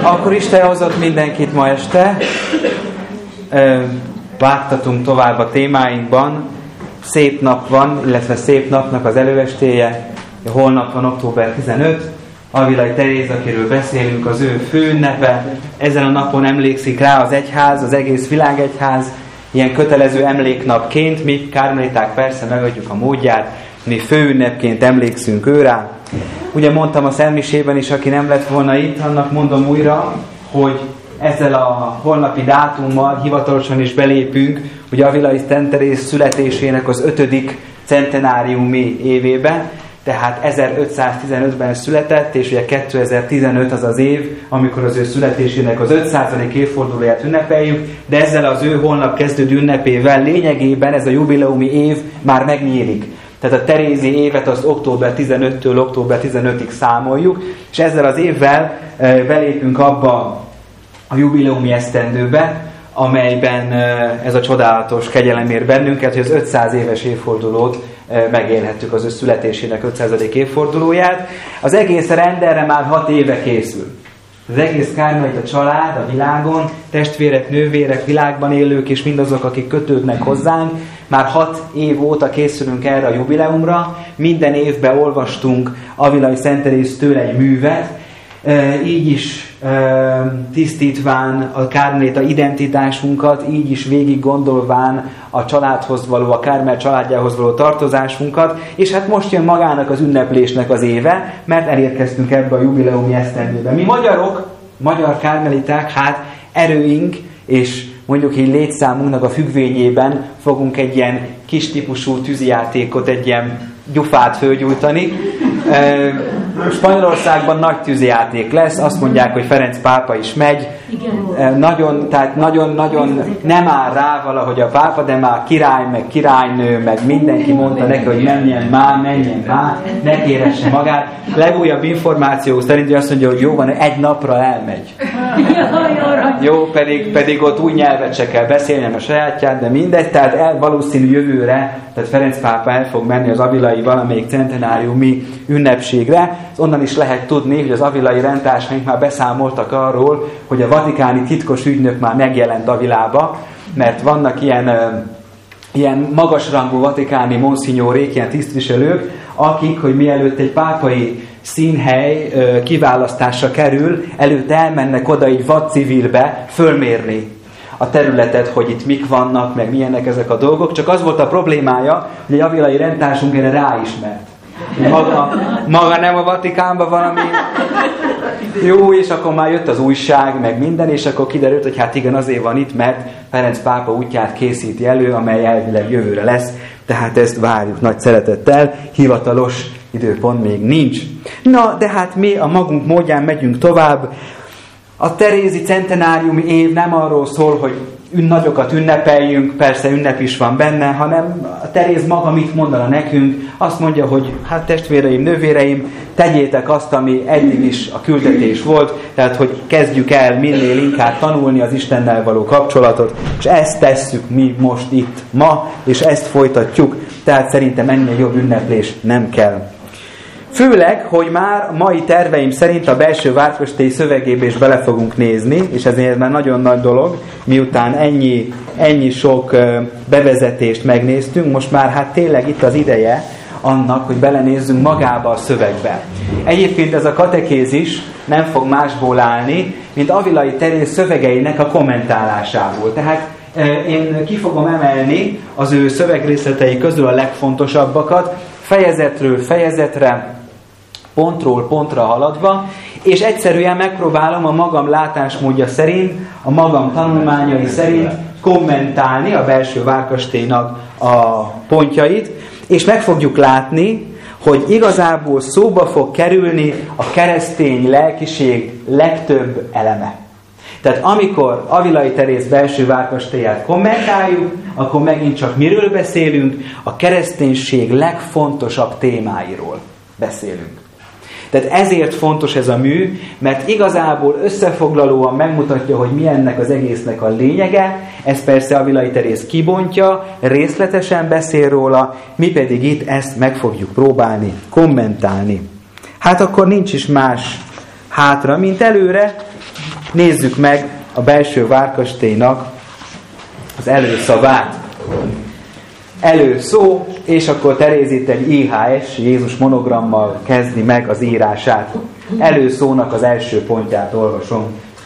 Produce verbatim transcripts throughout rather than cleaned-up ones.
Akkor Isten hozott mindenkit ma este. Vágtatunk tovább a témáinkban. Szép nap van, illetve szép napnak az előestéje. Holnap van október tizenötödike. Avilai Teréz, akiről beszélünk, az ő főünnepe. Ezen a napon emlékszik rá az egyház, az egész világegyház. Ilyen kötelező emléknapként, mi kármeliták persze megadjuk a módját, mi főünnepként emlékszünk őrá. Ugye mondtam a szentmisében is, aki nem lett volna itt, annak mondom újra, hogy ezzel a holnapi dátummal hivatalosan is belépünk, ugye Avilai Szent Teréz születésének az ötödik centenáriumi évébe, tehát ezerötszáztizenötben született, és ugye kétezer-tizenöt az az év, amikor az ő születésének az ötszázadik évfordulóját ünnepeljük, de ezzel az ő holnap kezdődő ünnepével lényegében ez a jubileumi év már megnyílik. Tehát a terézi évet azt október tizenötödikétől október tizenötödikéig számoljuk, és ezzel az évvel belépünk abba a jubileumi esztendőbe, amelyben ez a csodálatos kegyelem ér bennünket, hogy az ötszáz éves évfordulót megélhettük, az ő születésének ötszázadik évfordulóját. Az egész rend erre már hat éve készül. Az egész kármelita család a világon, testvérek, nővérek, világban élők és mindazok, akik kötődnek hozzánk, már hat év óta készülünk erre a jubileumra. Minden évben olvastunk Avilai Szent Teréztől egy művet, így is tisztítván a kármelita identitásunkat, így is végig gondolván a családhoz való, a Kármel családjához való tartozásunkat, és hát most jön magának az ünneplésnek az éve, mert elérkeztünk ebbe a jubileumi esztendőbe. Mi magyarok, magyar kármeliták, hát erőink és mondjuk így létszámunknak a függvényében fogunk egy ilyen kis típusú tűzijátékot, egy ilyen gyufát fölgyújtani. Spanyolországban nagy tűzijáték lesz, azt mondják, hogy Ferenc pápa is megy. Igen. Nagyon, tehát nagyon-nagyon nem áll rá valahogy a pápa, de már király, meg királynő, meg mindenki mondta neki, hogy menjen már, menjen már, ne kéresse magát. Legújabb információ szerint azt mondja, hogy jó van, egy napra elmegy. Jó, pedig, pedig ott új nyelvet se kell beszélni a sajátját, de mindegy, tehát el, valószínű jövőre, tehát Ferenc pápa el fog menni az avilai valamelyik centenáriumi ünnepségre. Onnan is lehet tudni, hogy az avilai rendtársaink már beszámoltak arról, hogy a vatikáni titkos ügynök már megjelent Avilába, mert vannak ilyen, ilyen magasrangú vatikáni monsignorék, ilyen tisztviselők, akik, hogy mielőtt egy pápai színhely kiválasztásra kerül, előtt elmennek oda egy vadcivilbe fölmérni a területet, hogy itt mik vannak, meg milyenek ezek a dolgok. Csak az volt a problémája, hogy egy avilai rendtársunk erre ráismert. Maga, maga nem a Vatikánban valami jó, és akkor már jött az újság, meg minden, és akkor kiderült, hogy hát igen, azért van itt, mert Ferenc pápa útját készíti elő, amely elvileg jövőre lesz, tehát ezt várjuk nagy szeretettel, hivatalos időpont még nincs. Na, de hát mi a magunk módján megyünk tovább. A terézi centenáriumi év nem arról szól, hogy nagyokat ünnepeljünk, persze ünnep is van benne, hanem a Teréz maga mit mondana nekünk, azt mondja, hogy hát testvéreim, nővéreim, tegyétek azt, ami eddig is a küldetés volt, tehát hogy kezdjük el minél inkább tanulni az Istennel való kapcsolatot, és ezt tesszük mi most itt ma, és ezt folytatjuk, tehát szerintem ennél jobb ünneplés nem kell. Főleg, hogy már mai terveim szerint a belső várkastély szövegébe is bele fogunk nézni, és ezért már nagyon nagy dolog, miután ennyi, ennyi sok bevezetést megnéztünk, most már hát tényleg itt az ideje annak, hogy belenézzünk magába a szövegbe. Egyébként ez a katekézis nem fog másból állni, mint Avilai Teréz szövegeinek a kommentálásából. Tehát én ki fogom emelni az ő szövegrészletei közül a legfontosabbakat, fejezetről fejezetre, pontról pontra haladva, és egyszerűen megpróbálom a magam látásmódja szerint, a magam tanulmányai szerint kommentálni a belső várkastélynak a pontjait, és meg fogjuk látni, hogy igazából szóba fog kerülni a keresztény lelkiség legtöbb eleme. Tehát amikor Avilai Teréz belső várkastélyát kommentáljuk, akkor megint csak miről beszélünk? A kereszténység legfontosabb témáiról beszélünk. Tehát ezért fontos ez a mű, mert igazából összefoglalóan megmutatja, hogy mi ennek az egésznek a lényege. Ez persze Avilai Teréz kibontja, részletesen beszél róla, mi pedig itt ezt meg fogjuk próbálni kommentálni. Hát akkor nincs is más hátra, mint előre nézzük meg a belső várkastélynak az előszavát. Előszó, és akkor Teréz itt egy I H S, Jézus monogrammal kezdi meg az írását. Előszónak az első pontját olvasom.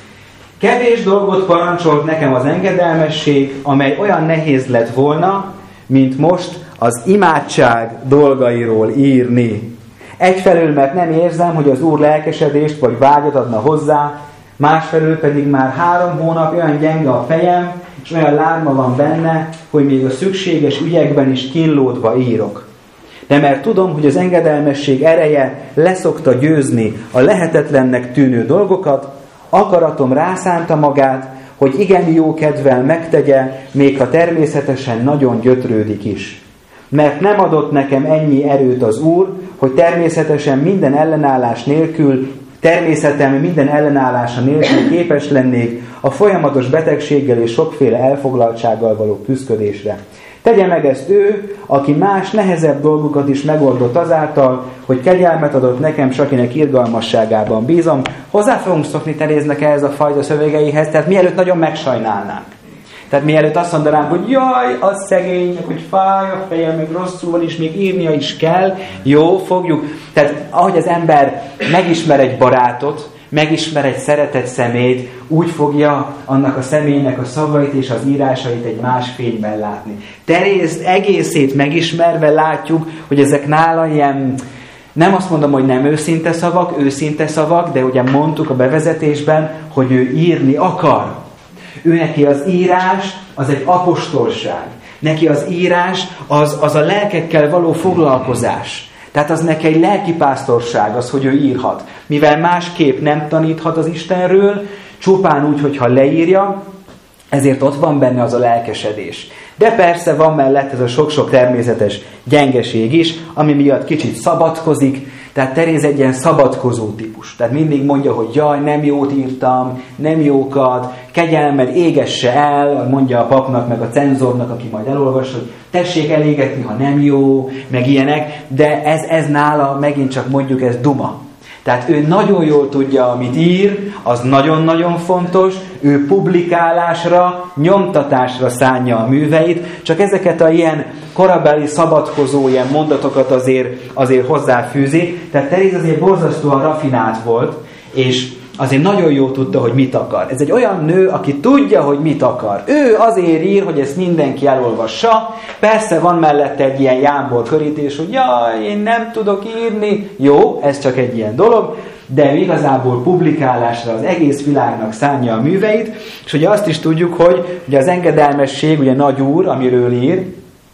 Kevés dolgot parancsolt nekem az engedelmesség, amely olyan nehéz lett volna, mint most az imádság dolgairól írni. Egyfelől, mert nem érzem, hogy az Úr lelkesedést vagy vágyat adna hozzá, másfelől pedig már három hónap olyan gyenge a fejem, és olyan lárma van benne, hogy még a szükséges ügyekben is kínlódva írok. De mert tudom, hogy az engedelmesség ereje leszokta győzni a lehetetlennek tűnő dolgokat, akaratom rászánta magát, hogy igen jó kedvel megtegye, még ha természetesen nagyon gyötrődik is. Mert nem adott nekem ennyi erőt az Úr, hogy természetesen minden ellenállás nélkül, természetem minden ellenállása nélkül képes lennék a folyamatos betegséggel és sokféle elfoglaltsággal való küszködésre. Tegye meg ezt ő, aki más nehezebb dolgokat is megoldott azáltal, hogy kegyelmet adott nekem, s akinek irgalmasságában bízom. Hozzá fogunk szokni Teréznek ehhez a fajta szövegeihez, tehát mielőtt nagyon megsajnálnánk. Tehát mielőtt azt mondanánk, hogy jaj, az szegény, hogy fáj a fejem, meg rosszul van, és még írnia is kell, jó, fogjuk. Tehát ahogy az ember megismer egy barátot, megismer egy szeretett szemét, úgy fogja annak a személynek a szavait és az írásait egy más fényben látni. Terézt egészét megismerve látjuk, hogy ezek nála ilyen, nem azt mondom, hogy nem őszinte szavak, őszinte szavak, de ugye mondtuk a bevezetésben, hogy ő írni akar. Ő neki az írás, az egy apostolság. Neki az írás, az, az a lelkekkel való foglalkozás. Tehát az neki egy lelkipásztorság az, hogy ő írhat. Mivel másképp nem taníthat az Istenről, csupán úgy, hogyha leírja, ezért ott van benne az a lelkesedés. De persze van mellett ez a sok-sok természetes gyengeség is, ami miatt kicsit szabadkozik, tehát Teréz egy ilyen szabadkozó típus. Tehát mindig mondja, hogy jaj, nem jót írtam, nem jókat, kegyelmed égesse el, mondja a papnak, meg a cenzornak, aki majd elolvas, hogy tessék elégetni, ha nem jó, meg ilyenek, de ez, ez nála megint csak mondjuk ez duma. Tehát ő nagyon jól tudja, amit ír, az nagyon-nagyon fontos, ő publikálásra, nyomtatásra szánja a műveit, csak ezeket a ilyen korabeli szabadkozó ilyen mondatokat azért, azért hozzáfűzi. Tehát Teréz azért borzasztóan rafinált volt, és azért nagyon jól tudta, hogy mit akar. Ez egy olyan nő, aki tudja, hogy mit akar. Ő azért ír, hogy ezt mindenki elolvassa. Persze van mellette egy ilyen jámbor körítés, hogy jaj, én nem tudok írni. Jó, ez csak egy ilyen dolog, de ő igazából publikálásra az egész világnak szánja a műveit, és ugye azt is tudjuk, hogy ugye az engedelmesség, ugye nagy úr, amiről ír,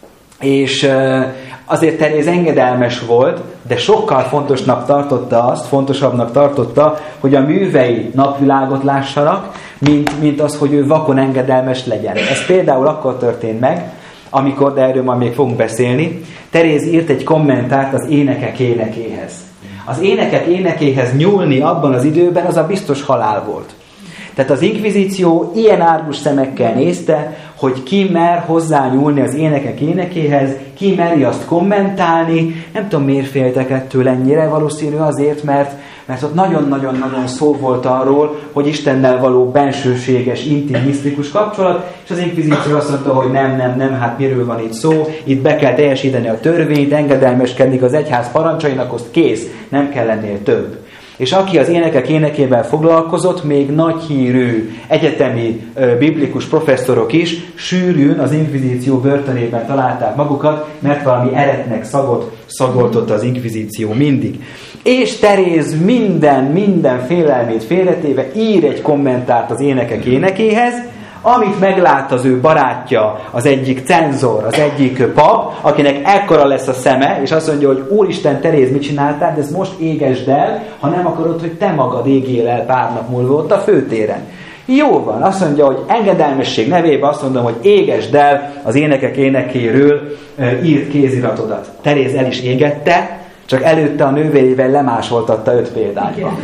és azért Teréz engedelmes volt, de sokkal fontosnak tartotta azt, fontosabbnak tartotta, hogy a művei napvilágot lássanak, mint, mint az, hogy ő vakon engedelmes legyen. Ez például akkor történt meg, amikor, de erről majd még fogunk beszélni, Teréz írt egy kommentárt az énekek énekéhez. Az énekek énekéhez nyúlni abban az időben, az a biztos halál volt. Tehát az inkvizíció ilyen árgus szemekkel nézte, hogy ki mer hozzányúlni az énekek énekéhez, ki meri azt kommentálni. Nem tudom, miért féltek ettől ennyire, valószínű azért, mert, mert ott nagyon-nagyon-nagyon szó volt arról, hogy Istennel való bensőséges, intim, misztikus kapcsolat, és az inkvizíció azt mondta, hogy nem, nem, nem, hát miről van itt szó, itt be kell teljesíteni a törvényt, engedelmeskedni az egyház parancsainak, azt kész, nem kell lennél több. És aki az énekek énekével foglalkozott, még nagy hírű egyetemi biblikus professzorok is sűrűn az inkvizíció börtönében találták magukat, mert valami eretnek szagot szagoltott az inkvizíció mindig. És Teréz minden, minden félelmét félretéve ír egy kommentárt az énekek énekéhez, amit meglát az ő barátja, az egyik cenzor, az egyik pap, akinek ekkora lesz a szeme, és azt mondja, hogy Úristen, Teréz, mit csináltál, de ezt most égesd el, ha nem akarod, hogy te magad égjél el pár nap múlva ott a főtéren. Jó van, azt mondja, hogy engedelmesség nevében azt mondom, hogy égesd el az énekek énekéről e, írt kéziratodat. Teréz el is égette, csak előtte a nővérével lemásoltatta öt példányba.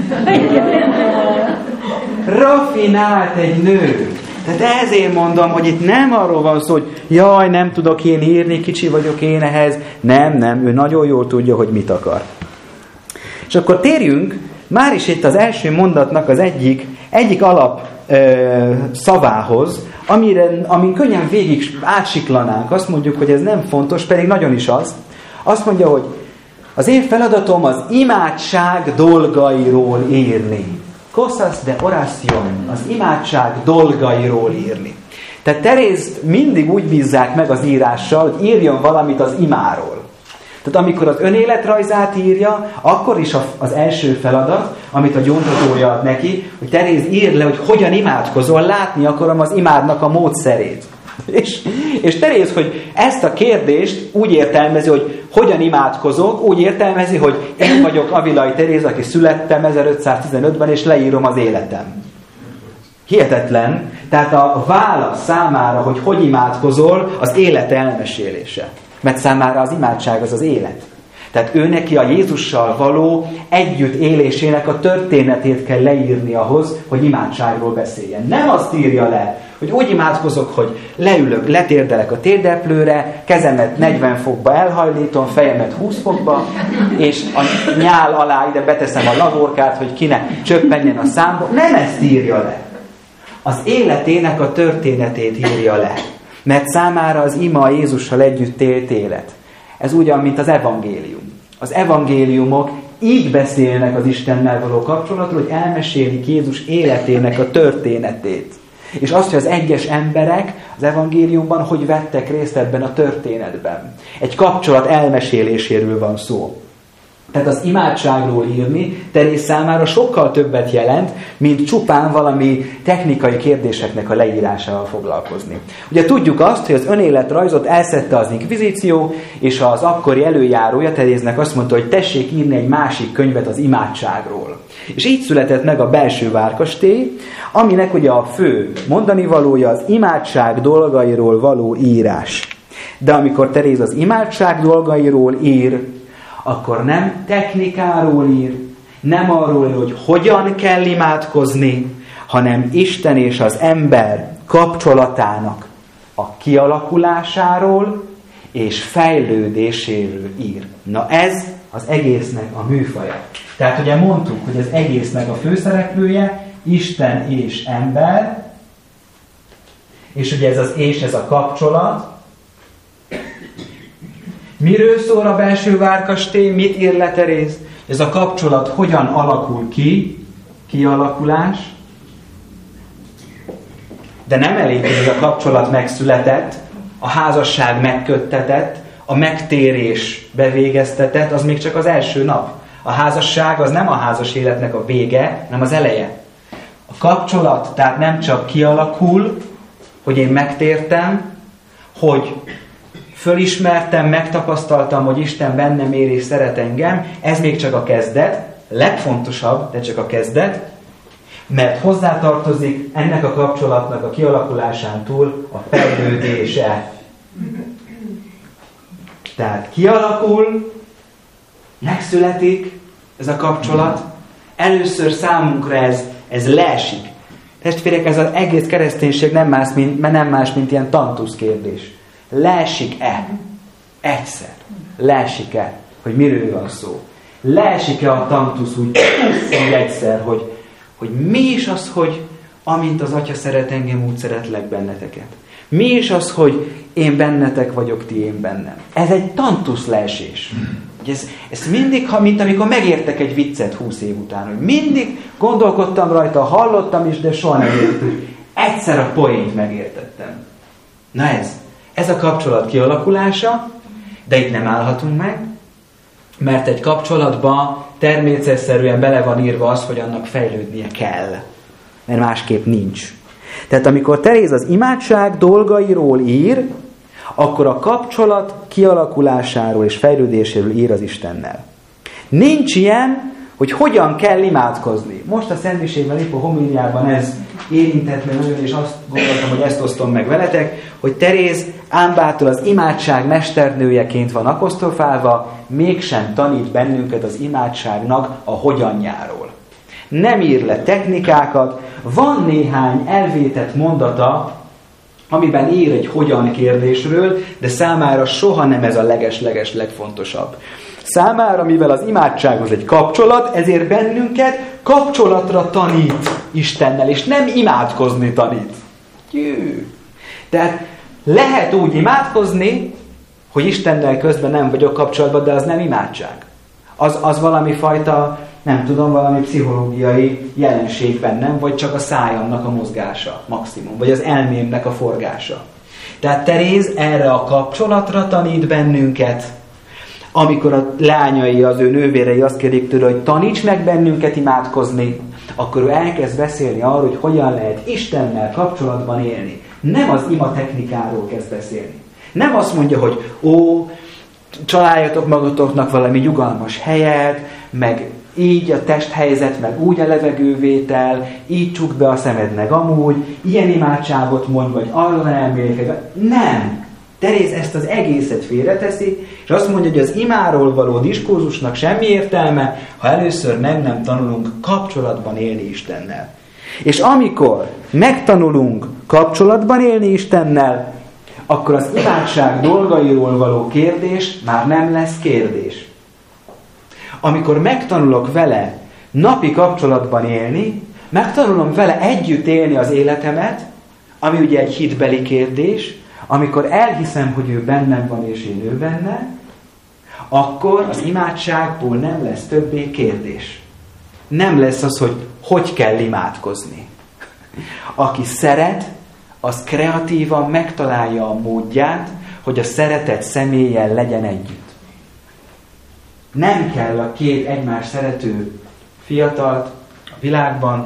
Rafinált egy nő. Tehát ezért mondom, hogy itt nem arról van szó, hogy jaj, nem tudok én írni, kicsi vagyok én ehhez. Nem, nem, ő nagyon jól tudja, hogy mit akar. És akkor térjünk már is itt az első mondatnak az egyik, egyik alap ö, szavához, amire, amin könnyen végig átsiklanánk, azt mondjuk, hogy ez nem fontos, pedig nagyon is az. Azt mondja, hogy az én feladatom az imádság dolgairól írni. Cosas de oración, az imádság dolgairól írni. Tehát Terézt mindig úgy bízzák meg az írással, hogy írjon valamit az imáról. Tehát amikor az önéletrajzát írja, akkor is az első feladat, amit a gyóntatója ad neki, hogy Teréz írd le, hogy hogyan imádkozol, látni akarom az imádnak a módszerét. És, és Teréz, hogy ezt a kérdést úgy értelmezi, hogy hogyan imádkozok, úgy értelmezi, hogy én vagyok Avilai Teréz, aki születtem ezerötszáztizenötben, és leírom az életem. Hihetetlen. Tehát a válasz számára, hogy hogy imádkozol, az élet elmesélése. Mert számára az imádság az az élet. Tehát ő neki a Jézussal való együtt élésének a történetét kell leírni ahhoz, hogy imádságról beszéljen. Nem azt írja le, hogy úgy imádkozok, hogy leülök, letérdelek a térdeplőre, kezemet negyven fokba elhajlítom, fejemet húsz fokba, és a nyál alá ide beteszem a lavorkát, hogy ki ne csöppenjen a számba. Nem ezt írja le. Az életének a történetét írja le. Mert számára az ima Jézussal együtt élt élet. Ez ugyan, mint az evangélium. Az evangéliumok így beszélnek az Istennel való kapcsolatról, hogy elmesélik Jézus életének a történetét. És azt, hogy az egyes emberek az evangéliumban hogy vettek részt ebben a történetben. Egy kapcsolat elmeséléséről van szó. Tehát az imádságról írni Teréz számára sokkal többet jelent, mint csupán valami technikai kérdéseknek a leírásával foglalkozni. Ugye tudjuk azt, hogy az önéletrajzot elszedte az inkvizíció, és az akkori előjárója Teréznek azt mondta, hogy tessék írni egy másik könyvet az imádságról. És így született meg a Belső várkastély, aminek ugye a fő mondanivalója az imádság dolgairól való írás. De amikor Teréz az imádság dolgairól ír, akkor nem technikáról ír, nem arról, hogy hogyan kell imádkozni, hanem Isten és az ember kapcsolatának a kialakulásáról és fejlődéséről ír. Na ez az egésznek a műfaja. Tehát ugye mondtuk, hogy az egésznek a főszereplője Isten és ember, és ugye ez az és ez a kapcsolat. Miről szól a Belső várkastély? Mit ír le Teréz? Ez a kapcsolat hogyan alakul ki? Kialakulás. De nem elég, hogy a kapcsolat megszületett, a házasság megköttetett, a megtérés bevégeztetett, az még csak az első nap. A házasság az nem a házas életnek a vége, hanem az eleje. A kapcsolat tehát nem csak kialakul, hogy én megtértem, hogy fölismertem, megtapasztaltam, hogy Isten bennem él és szeret engem, ez még csak a kezdet, legfontosabb, de csak a kezdet, mert hozzátartozik ennek a kapcsolatnak a kialakulásán túl a fejlődése. Tehát kialakul, megszületik ez a kapcsolat, először számunkra ez, ez leesik. Testvérek, ez az egész kereszténység nem más, mint, nem más, mint ilyen tantusz kérdés. Leesik-e? Egyszer. Leesik-e? Hogy miről van szó? Leesik-e a tantusz úgy, úgy egyszer, hogy, hogy mi is az, hogy amint az Atya szeret engem, úgy szeretlek benneteket. Mi is az, hogy én bennetek vagyok, ti én bennem. Ez egy tantusz leesés. Ez, ez mindig, ha, mint amikor megértek egy viccet húsz év után, hogy mindig gondolkodtam rajta, hallottam is, de soha nem értettem. Egyszer a poént megértettem. Na ez. Ez a kapcsolat kialakulása, de itt nem állhatunk meg, mert egy kapcsolatban természetszerűen bele van írva az, hogy annak fejlődnie kell. Mert másképp nincs. Tehát amikor Teréz az imádság dolgairól ír, akkor a kapcsolat kialakulásáról és fejlődéséről ír az Istennel. Nincs ilyen, hogy hogyan kell imádkozni. Most a Szentmisével Lipó homíliában ez érintett meg nagyon, és azt gondoltam, hogy ezt osztom meg veletek, hogy Teréz Ámbától az imádság mesternőjeként van apostrofálva, mégsem tanít bennünket az imádságnak a hogyanjáról. Nem ír le technikákat, van néhány elvétett mondata, amiben ír egy hogyan kérdésről, de számára soha nem ez a leges-leges legfontosabb. számára, mivel az imádság az egy kapcsolat, ezért bennünket kapcsolatra tanít Istennel, és nem imádkozni tanít. Jű. Tehát lehet úgy imádkozni, hogy Istennel közben nem vagyok kapcsolatban, de az nem imádság. Az, az valami fajta, nem tudom, valami pszichológiai jelenség bennem, vagy csak a szájamnak a mozgása maximum, vagy az elmémnek a forgása. Tehát Teréz erre a kapcsolatra tanít bennünket, amikor a lányai, az ő nővérei azt kérik tőle, hogy taníts meg bennünket imádkozni, akkor ő elkezd beszélni arról, hogy hogyan lehet Istennel kapcsolatban élni. Nem az ima technikáról kezd beszélni. Nem azt mondja, hogy ó, találjatok magatoknak valami nyugalmas helyet, meg így a testhelyzet, meg úgy a levegővétel, így csukd be a szemed, meg amúgy, ilyen imádságot mond, vagy arra elmélyeket. Nem! Teréz ezt az egészet félreteszi, és azt mondja, hogy az imáról való diskurzusnak semmi értelme, ha először meg nem tanulunk kapcsolatban élni Istennel. És amikor megtanulunk kapcsolatban élni Istennel, akkor az imádság dolgairól való kérdés már nem lesz kérdés. Amikor megtanulok vele napi kapcsolatban élni, megtanulom vele együtt élni az életemet, ami ugye egy hitbeli kérdés, amikor elhiszem, hogy ő bennem van és én ő benne, akkor az imádságból nem lesz többé kérdés. Nem lesz az, hogy hogy kell imádkozni. Aki szeret, az kreatívan megtalálja a módját, hogy a szeretett személlyel legyen együtt. Nem kell a két egymás szerető fiatalt a világban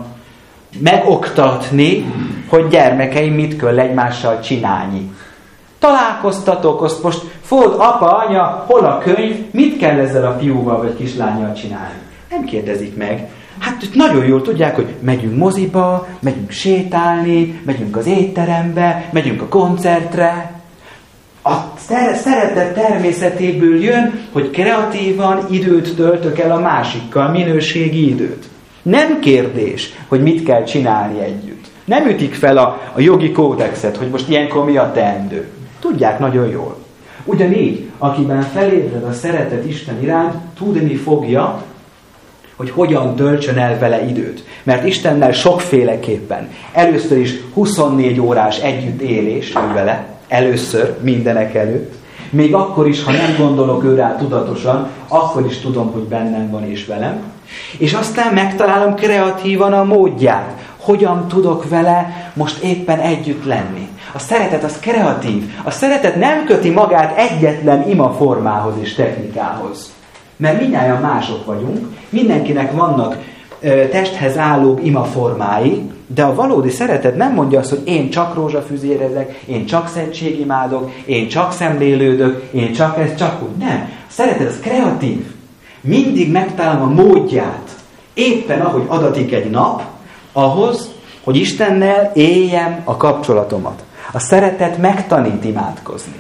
megoktatni, hogy gyermekeim mit kell egymással csinálni. Találkoztatok, azt most fogod, apa, anya, hol a könyv, mit kell ezzel a fiúval vagy kislánnyal csinálni? Nem kérdezik meg. Hát nagyon jól tudják, hogy megyünk moziba, megyünk sétálni, megyünk az étterembe, megyünk a koncertre. A szeretet természetéből jön, hogy kreatívan időt töltök el a másikkal, minőségi időt. Nem kérdés, hogy mit kell csinálni együtt. Nem ütik fel a, a jogi kódexet, hogy most ilyenkor mi a teendő. Tudják nagyon jól. Ugyanígy, akiben felébred a szeretet Isten iránt, tudni fogja, hogy hogyan töltsön el vele időt. Mert Istennel sokféleképpen. Először is huszonnégy órás együttélés ő vele, először, mindenek előtt. Még akkor is, ha nem gondolok ő rá tudatosan, akkor is tudom, hogy bennem van és velem. És aztán megtalálom kreatívan a módját, hogyan tudok vele most éppen együtt lenni. A szeretet az kreatív. A szeretet nem köti magát egyetlen ima formához és technikához. Mert mindnyájan mások vagyunk, mindenkinek vannak ö, testhez álló ima formái, de a valódi szeretet nem mondja azt, hogy én csak rózsafüzérezek, én csak szentségimádok, én csak szemlélődök, én csak ez, csak úgy. Nem. A szeretet az kreatív. Mindig megtalálom a módját, éppen ahogy adatik egy nap, ahhoz, hogy Istennel éljem a kapcsolatomat. A szeretet megtanít imádkozni.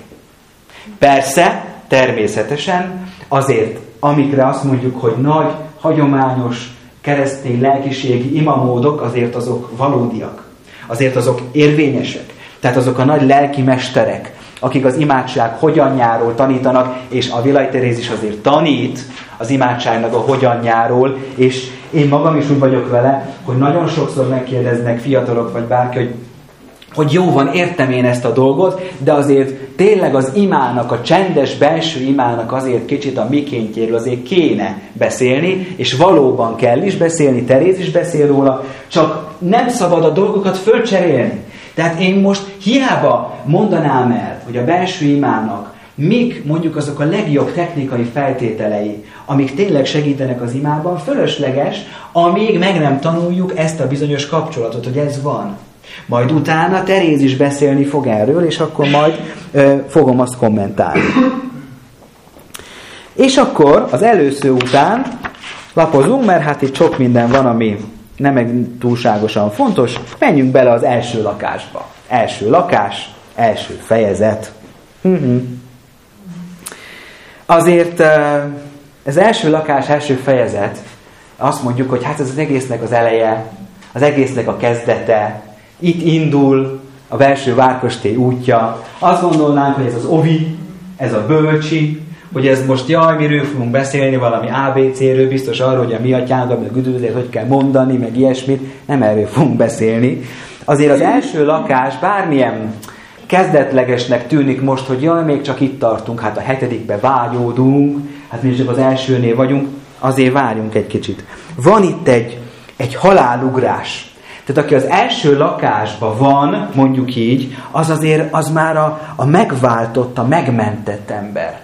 Persze, természetesen, azért, amikre azt mondjuk, hogy nagy, hagyományos, keresztény lelkiségi imamódok, azért azok valódiak. Azért azok érvényesek. Tehát azok a nagy lelki mesterek, akik az imádság hogyanjáról tanítanak, és a Villai Teréz is azért tanít az imádságnak a hogyanjáról, és én magam is úgy vagyok vele, hogy nagyon sokszor megkérdeznek fiatalok, vagy bárki, hogy hogy jó van, értem én ezt a dolgot, de azért tényleg az imának, a csendes belső imának azért kicsit a mikéntjéről azért kéne beszélni, és valóban kell is beszélni, Teréz is beszél róla, csak nem szabad a dolgokat fölcserélni. Tehát én most hiába mondanám el, hogy a belső imának mik mondjuk azok a legjobb technikai feltételei, amik tényleg segítenek az imában, fölösleges, amíg meg nem tanuljuk ezt a bizonyos kapcsolatot, hogy ez van. Majd utána Teréz is beszélni fog erről, és akkor majd ö, fogom azt kommentálni. És akkor az először után lapozunk, mert hát itt sok minden van, ami nem meg túlságosan fontos. Menjünk bele az első lakásba. Első lakás, első fejezet. Uh-huh. Azért az első lakás, első fejezet, azt mondjuk, hogy hát ez az egésznek az eleje, az egésznek a kezdete, itt indul a belső várkastély útja. Azt gondolnánk, hogy ez az ovi, ez a bölcsi, hogy ez most jaj, miről fogunk beszélni, valami á bé cé-ről, biztos arról, hogy a mi atyánkat, meg üdvözlet, hogy kell mondani, meg ilyesmit, nem erről fogunk beszélni. Azért az első lakás bármilyen kezdetlegesnek tűnik most, hogy jaj, még csak itt tartunk, hát a hetedikbe vágyódunk, hát mi csak az elsőnél vagyunk, azért várjunk egy kicsit. Van itt egy, egy halálugrás. Tehát aki az első lakásban van, mondjuk így, az azért az már a, a megváltott, a megmentett ember.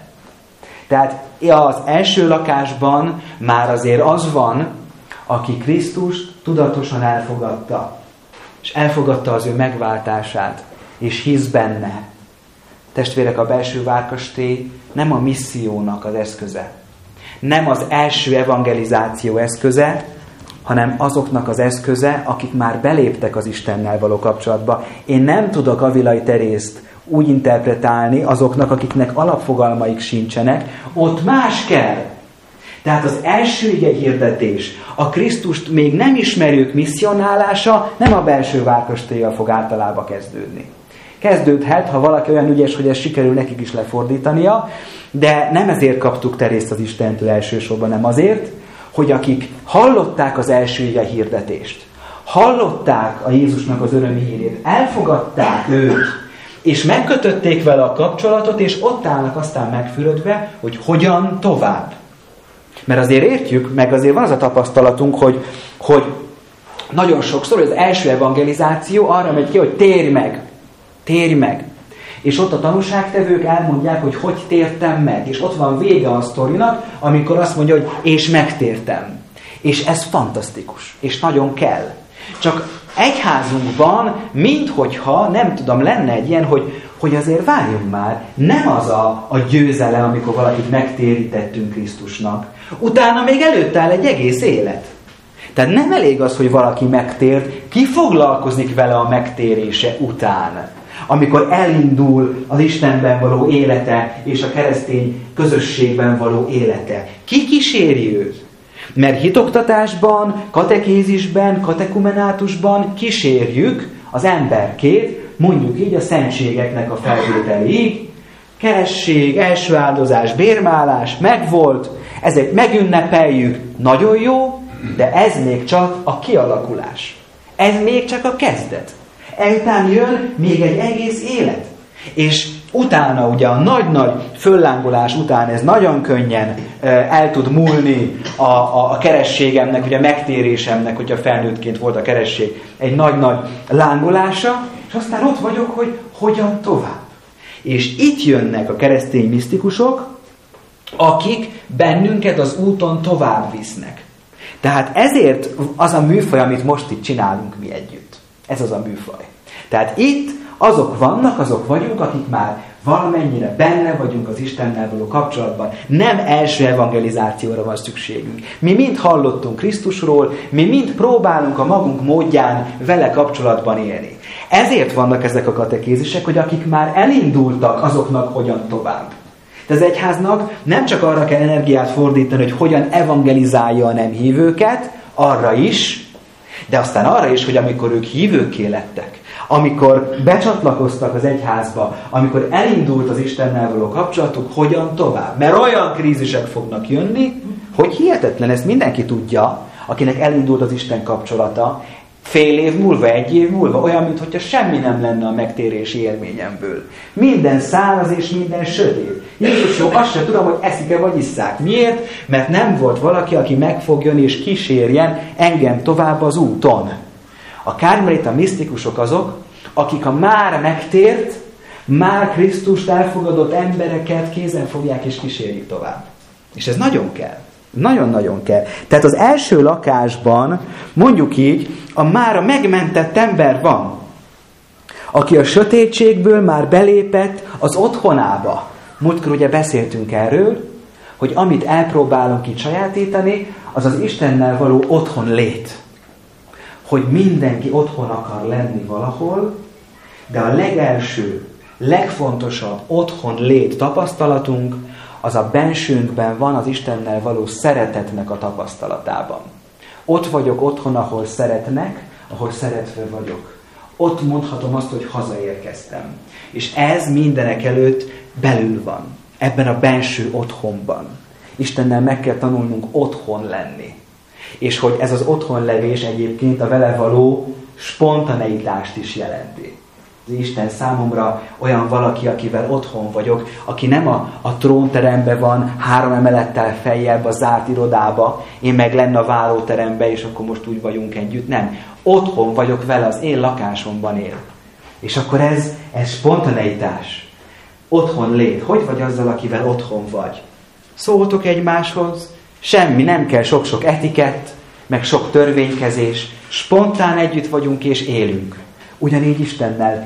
Tehát az első lakásban már azért az van, aki Krisztust tudatosan elfogadta, és elfogadta az ő megváltását, és hisz benne. Testvérek, a belső várkastély nem a missziónak az eszköze. Nem az első evangelizáció eszköze, hanem azoknak az eszköze, akik már beléptek az Istennel való kapcsolatba. Én nem tudok Avilai Terészt úgy interpretálni azoknak, akiknek alapfogalmaik sincsenek, ott más kell. Tehát az első ige hirdetés, a Krisztust még nem ismerők misszionálása nem a belső várkastéllyal fog általában kezdődni. Kezdődhet, ha valaki olyan ügyes, hogy ezt sikerül nekik is lefordítania, de nem ezért kaptuk Terészt az Istentől elsősorban, nem azért, hogy akik hallották az első ige hirdetést, hallották a Jézusnak az örömhírét, elfogadták őt, és megkötötték vele a kapcsolatot, és ott állnak aztán megfürödve, hogy hogyan tovább. Mert azért értjük, meg azért van az a tapasztalatunk, hogy, hogy nagyon sokszor az első evangelizáció arra megy ki, hogy térj meg, térj meg. És ott a tanúságtevők elmondják, hogy hogy tértem meg. És ott van vége a sztorinak, amikor azt mondja, hogy és megtértem. És ez fantasztikus, és nagyon kell. Csak egyházunkban, minthogyha, nem tudom, lenne egy ilyen, hogy, hogy azért várjunk már, nem az a, a győzelem, amikor valakit megtérítettünk Krisztusnak. Utána még előtt áll egy egész élet. Tehát nem elég az, hogy valaki megtért, ki foglalkozik vele a megtérése után. Amikor elindul az Istenben való élete és a keresztény közösségben való élete. Ki kíséri őt? Mert hitoktatásban, katekézisben, katekumenátusban kísérjük az emberkét, mondjuk így a szentségeknek a felvételéig. Keresség, első áldozás, bérmálás, megvolt, ezek megünnepeljük, nagyon jó, de ez még csak a kialakulás. Ez még csak a kezdet. Ezután jön még egy egész élet. És utána ugye a nagy-nagy föllángolás után ez nagyon könnyen el tud múlni a, a, a kerességemnek, ugye a megtérésemnek, hogyha felnőttként volt a keresség, egy nagy-nagy lángolása, és aztán ott vagyok, hogy hogyan tovább. És itt jönnek a keresztény misztikusok, akik bennünket az úton tovább visznek. Tehát ezért az a műfaj, amit most itt csinálunk mi együtt. Ez az a műfaj. Tehát itt azok vannak, azok vagyunk, akik már valamennyire benne vagyunk az Istennel való kapcsolatban. Nem első evangelizációra van szükségünk. Mi mind hallottunk Krisztusról, mi mind próbálunk a magunk módján vele kapcsolatban élni. Ezért vannak ezek a katekézisek, hogy akik már elindultak, azoknak hogyan tovább. De az egyháznak nem csak arra kell energiát fordítani, hogy hogyan evangelizálja a nem hívőket, arra is, de aztán arra is, hogy amikor ők hívőkké lettek, amikor becsatlakoztak az egyházba, amikor elindult az Istennel való kapcsolatuk, hogyan tovább. Mert olyan krízisek fognak jönni, hogy hihetetlen, ezt mindenki tudja, akinek elindult az Isten kapcsolata, fél év múlva, egy év múlva, olyan, mintha semmi nem lenne a megtérési élményemből. Minden száraz és minden sötét. Jézus jó, azt sem tudom, hogy eszik-e vagy isszák. Miért? Mert nem volt valaki, aki megfogjon és kísérjen engem tovább az úton. A kármelita misztikusok azok, akik a már megtért, már Krisztust elfogadott embereket kézen fogják és kísérjük tovább. És ez nagyon kell. Nagyon-nagyon kell. Tehát az első lakásban, mondjuk így, a mára megmentett ember van, aki a sötétségből már belépett az otthonába. Múltkor ugye beszéltünk erről, hogy amit elpróbálunk itt sajátítani, az az Istennel való otthon lét. Hogy mindenki otthon akar lenni valahol, de a legelső, legfontosabb otthon lét tapasztalatunk az a bensőnkben van az Istennel való szeretetnek a tapasztalatában. Ott vagyok otthon, ahol szeretnek, ahol szeretve vagyok. Ott mondhatom azt, hogy hazaérkeztem. És ez mindenek előtt belül van. ebben a benső otthonban. Istennel meg kell tanulnunk otthon lenni. És hogy ez az otthonlevés egyébként a vele való spontaneitást is jelenti. Az Isten számomra olyan valaki, akivel otthon vagyok, aki nem a, a trónteremben van, három emelettel feljebb a zárt irodába, én meg lenne a váróteremben, és akkor most úgy vagyunk együtt. Nem. Otthon vagyok vele, az én lakásomban él. És akkor ez, ez spontaneitás. Otthon lét. Hogy vagy azzal, akivel otthon vagy? Szóltok egymáshoz, semmi, nem kell sok-sok etikett, meg sok törvénykezés. Spontán együtt vagyunk és élünk. Ugyanígy Istennel.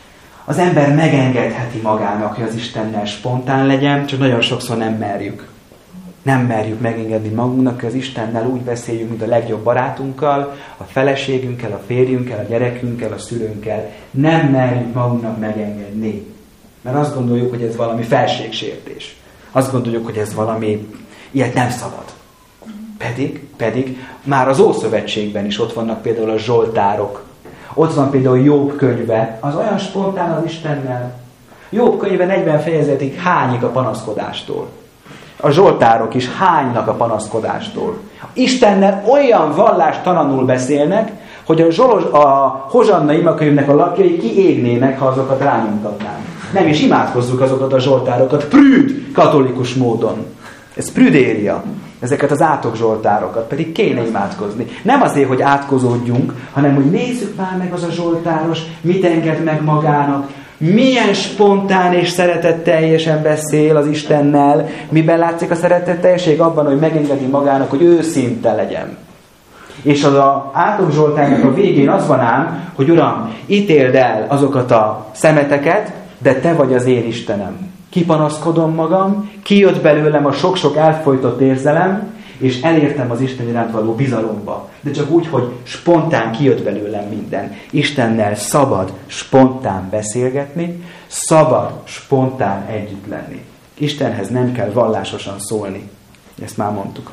Az ember megengedheti magának, hogy az Istennel spontán legyen, csak nagyon sokszor nem merjük. Nem merjük megengedni magunknak, hogy az Istennel úgy beszéljünk, mint a legjobb barátunkkal, a feleségünkkel, a férjünkkel, a gyerekünkkel, a szülőnkkel. Nem merjük magunknak megengedni. Mert azt gondoljuk, hogy ez valami felségsértés. Azt gondoljuk, hogy ez valami, ilyet nem szabad. Pedig, pedig már az Ószövetségben is ott vannak például a zsoltárok. Ott van például Jobb könyve, az olyan spontán az Istennel. Jobb könyve negyven fejezetig hányik a panaszkodástól. A zsoltárok is hánynak a panaszkodástól. Istennel olyan vallástalanul beszélnek, hogy a, Zsolos, a Hozsanna imakönyvnek a lapjai kiégnének, ha azokat rányomtatnánk. Nem is imádkozzuk azokat a zsoltárokat, prűd katolikus módon. Ez prüdéria. Ezeket az átok zsoltárokat pedig kéne imádkozni. Nem azért, hogy átkozódjunk, hanem hogy nézzük már meg az a zsoltáros, mit enged meg magának, milyen spontán és szeretetteljesen beszél az Istennel, miben látszik a szeretetteljesség? Abban, hogy megengedi magának, hogy őszinte legyen. És az a átok zsoltárnak a végén az van ám, hogy Uram, ítéld el azokat a szemeteket, de te vagy az én Istenem. Kipanaszkodom magam, kijött belőlem a sok-sok elfojtott érzelem, és elértem az Isten iránt való bizalomba. De csak úgy, hogy spontán kijött belőlem minden. Istennel szabad spontán beszélgetni, szabad spontán együtt lenni. Istenhez nem kell vallásosan szólni. Ezt már mondtuk.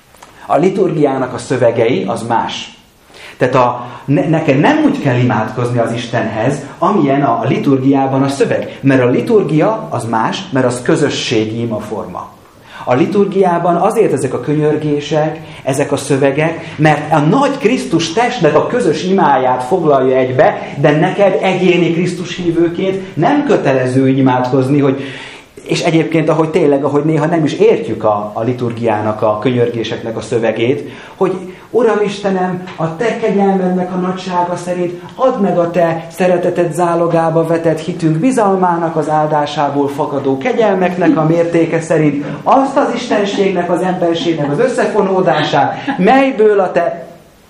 A liturgiának a szövegei az más. Tehát a, ne, neked nem úgy kell imádkozni az Istenhez, amilyen a, a liturgiában a szöveg. Mert a liturgia az más, mert az közösségi imaforma. A liturgiában azért ezek a könyörgések, ezek a szövegek, mert a nagy Krisztus testnek a közös imáját foglalja egybe, de neked egyéni Krisztus hívőként nem kötelező imádkozni, hogy és egyébként, ahogy tényleg, ahogy néha nem is értjük a, a liturgiának, a könyörgéseknek a szövegét, hogy Uram Istenem, a te kegyelmednek a nagysága szerint add meg a te szereteted zálogába vetett hitünk bizalmának az áldásából fakadó kegyelmeknek a mértéke szerint azt az istenségnek, az emberségnek az összefonódását, melyből a te...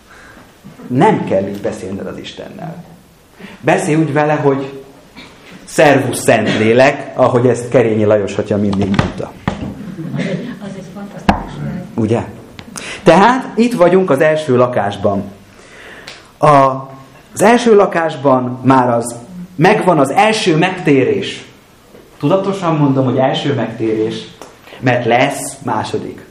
Nem kell így beszélned az Istennel. Beszélj úgy vele, hogy Szervusz Szentlélek, ahogy ezt Kerényi Lajos atya mindig mondta. Az egy fantasztikus. Ugye? Tehát itt vagyunk az első lakásban. A, az első lakásban már az megvan az első megtérés. Tudatosan mondom, hogy első megtérés, mert lesz második.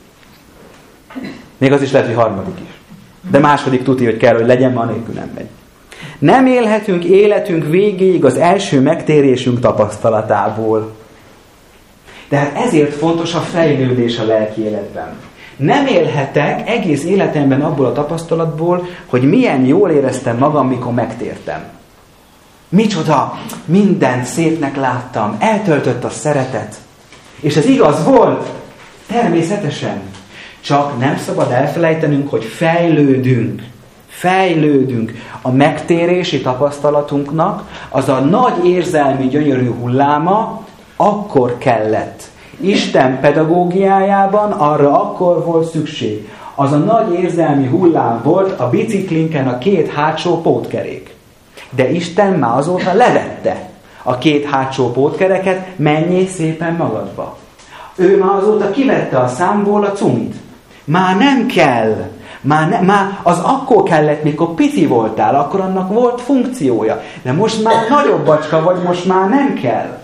Még az is lehet, hogy harmadik is. De második tuti, hogy kell, hogy legyen, ma nélkül nem megy. Nem élhetünk életünk végéig az első megtérésünk tapasztalatából. Tehát ezért fontos a fejlődés a lelki életben. Nem élhetek egész életemben abból a tapasztalatból, hogy milyen jól éreztem magam, mikor megtértem. Micsoda, mindent szépnek láttam, eltöltött a szeretet. És ez igaz volt, természetesen. Csak nem szabad elfelejtenünk, hogy fejlődünk. Fejlődünk. A megtérési tapasztalatunknak az a nagy érzelmi gyönyörű hulláma akkor kellett. Isten pedagógiájában arra akkor volt szükség. Az a nagy érzelmi hullám volt a biciklinken a két hátsó pótkerék. De Isten már azóta levette a két hátsó pótkereket, menjél szépen magadba. Ő már azóta kivette a számból a cumit. Már nem kell. Már, ne, már az akkor kellett, mikor pici voltál, akkor annak volt funkciója. De most már nagyobb bacska vagy, most már nem kell.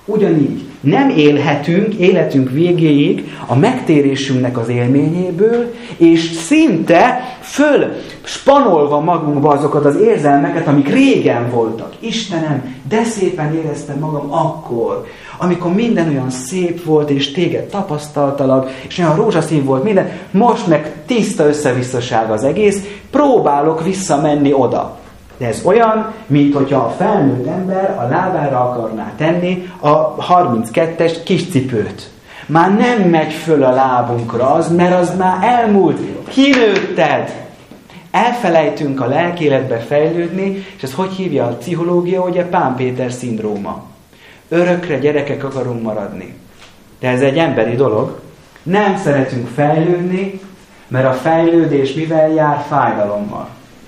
Ugyanígy nem élhetünk életünk végéig a megtérésünknek az élményéből, és szinte föl spanolva magunkba azokat az érzelmeket, amik régen voltak. Istenem, de szépen éreztem magam akkor, amikor minden olyan szép volt, és téged tapasztaltalak, és olyan rózsaszín volt minden, most meg tiszta összevisszaság az egész, próbálok visszamenni oda. De ez olyan, mint hogyha a felnőtt ember a lábára akarná tenni a harminckettes kis cipőt. Már nem megy föl a lábunkra az, mert az már elmúlt. Kinőtted! Elfelejtünk a lelkéletbe fejlődni, és ez hogy hívja a pszichológia, ugye Pán Péter szindróma. Örökre gyerekek akarunk maradni. De ez egy emberi dolog. Nem szeretünk fejlődni, mert a fejlődés mivel jár? Fájdalommal.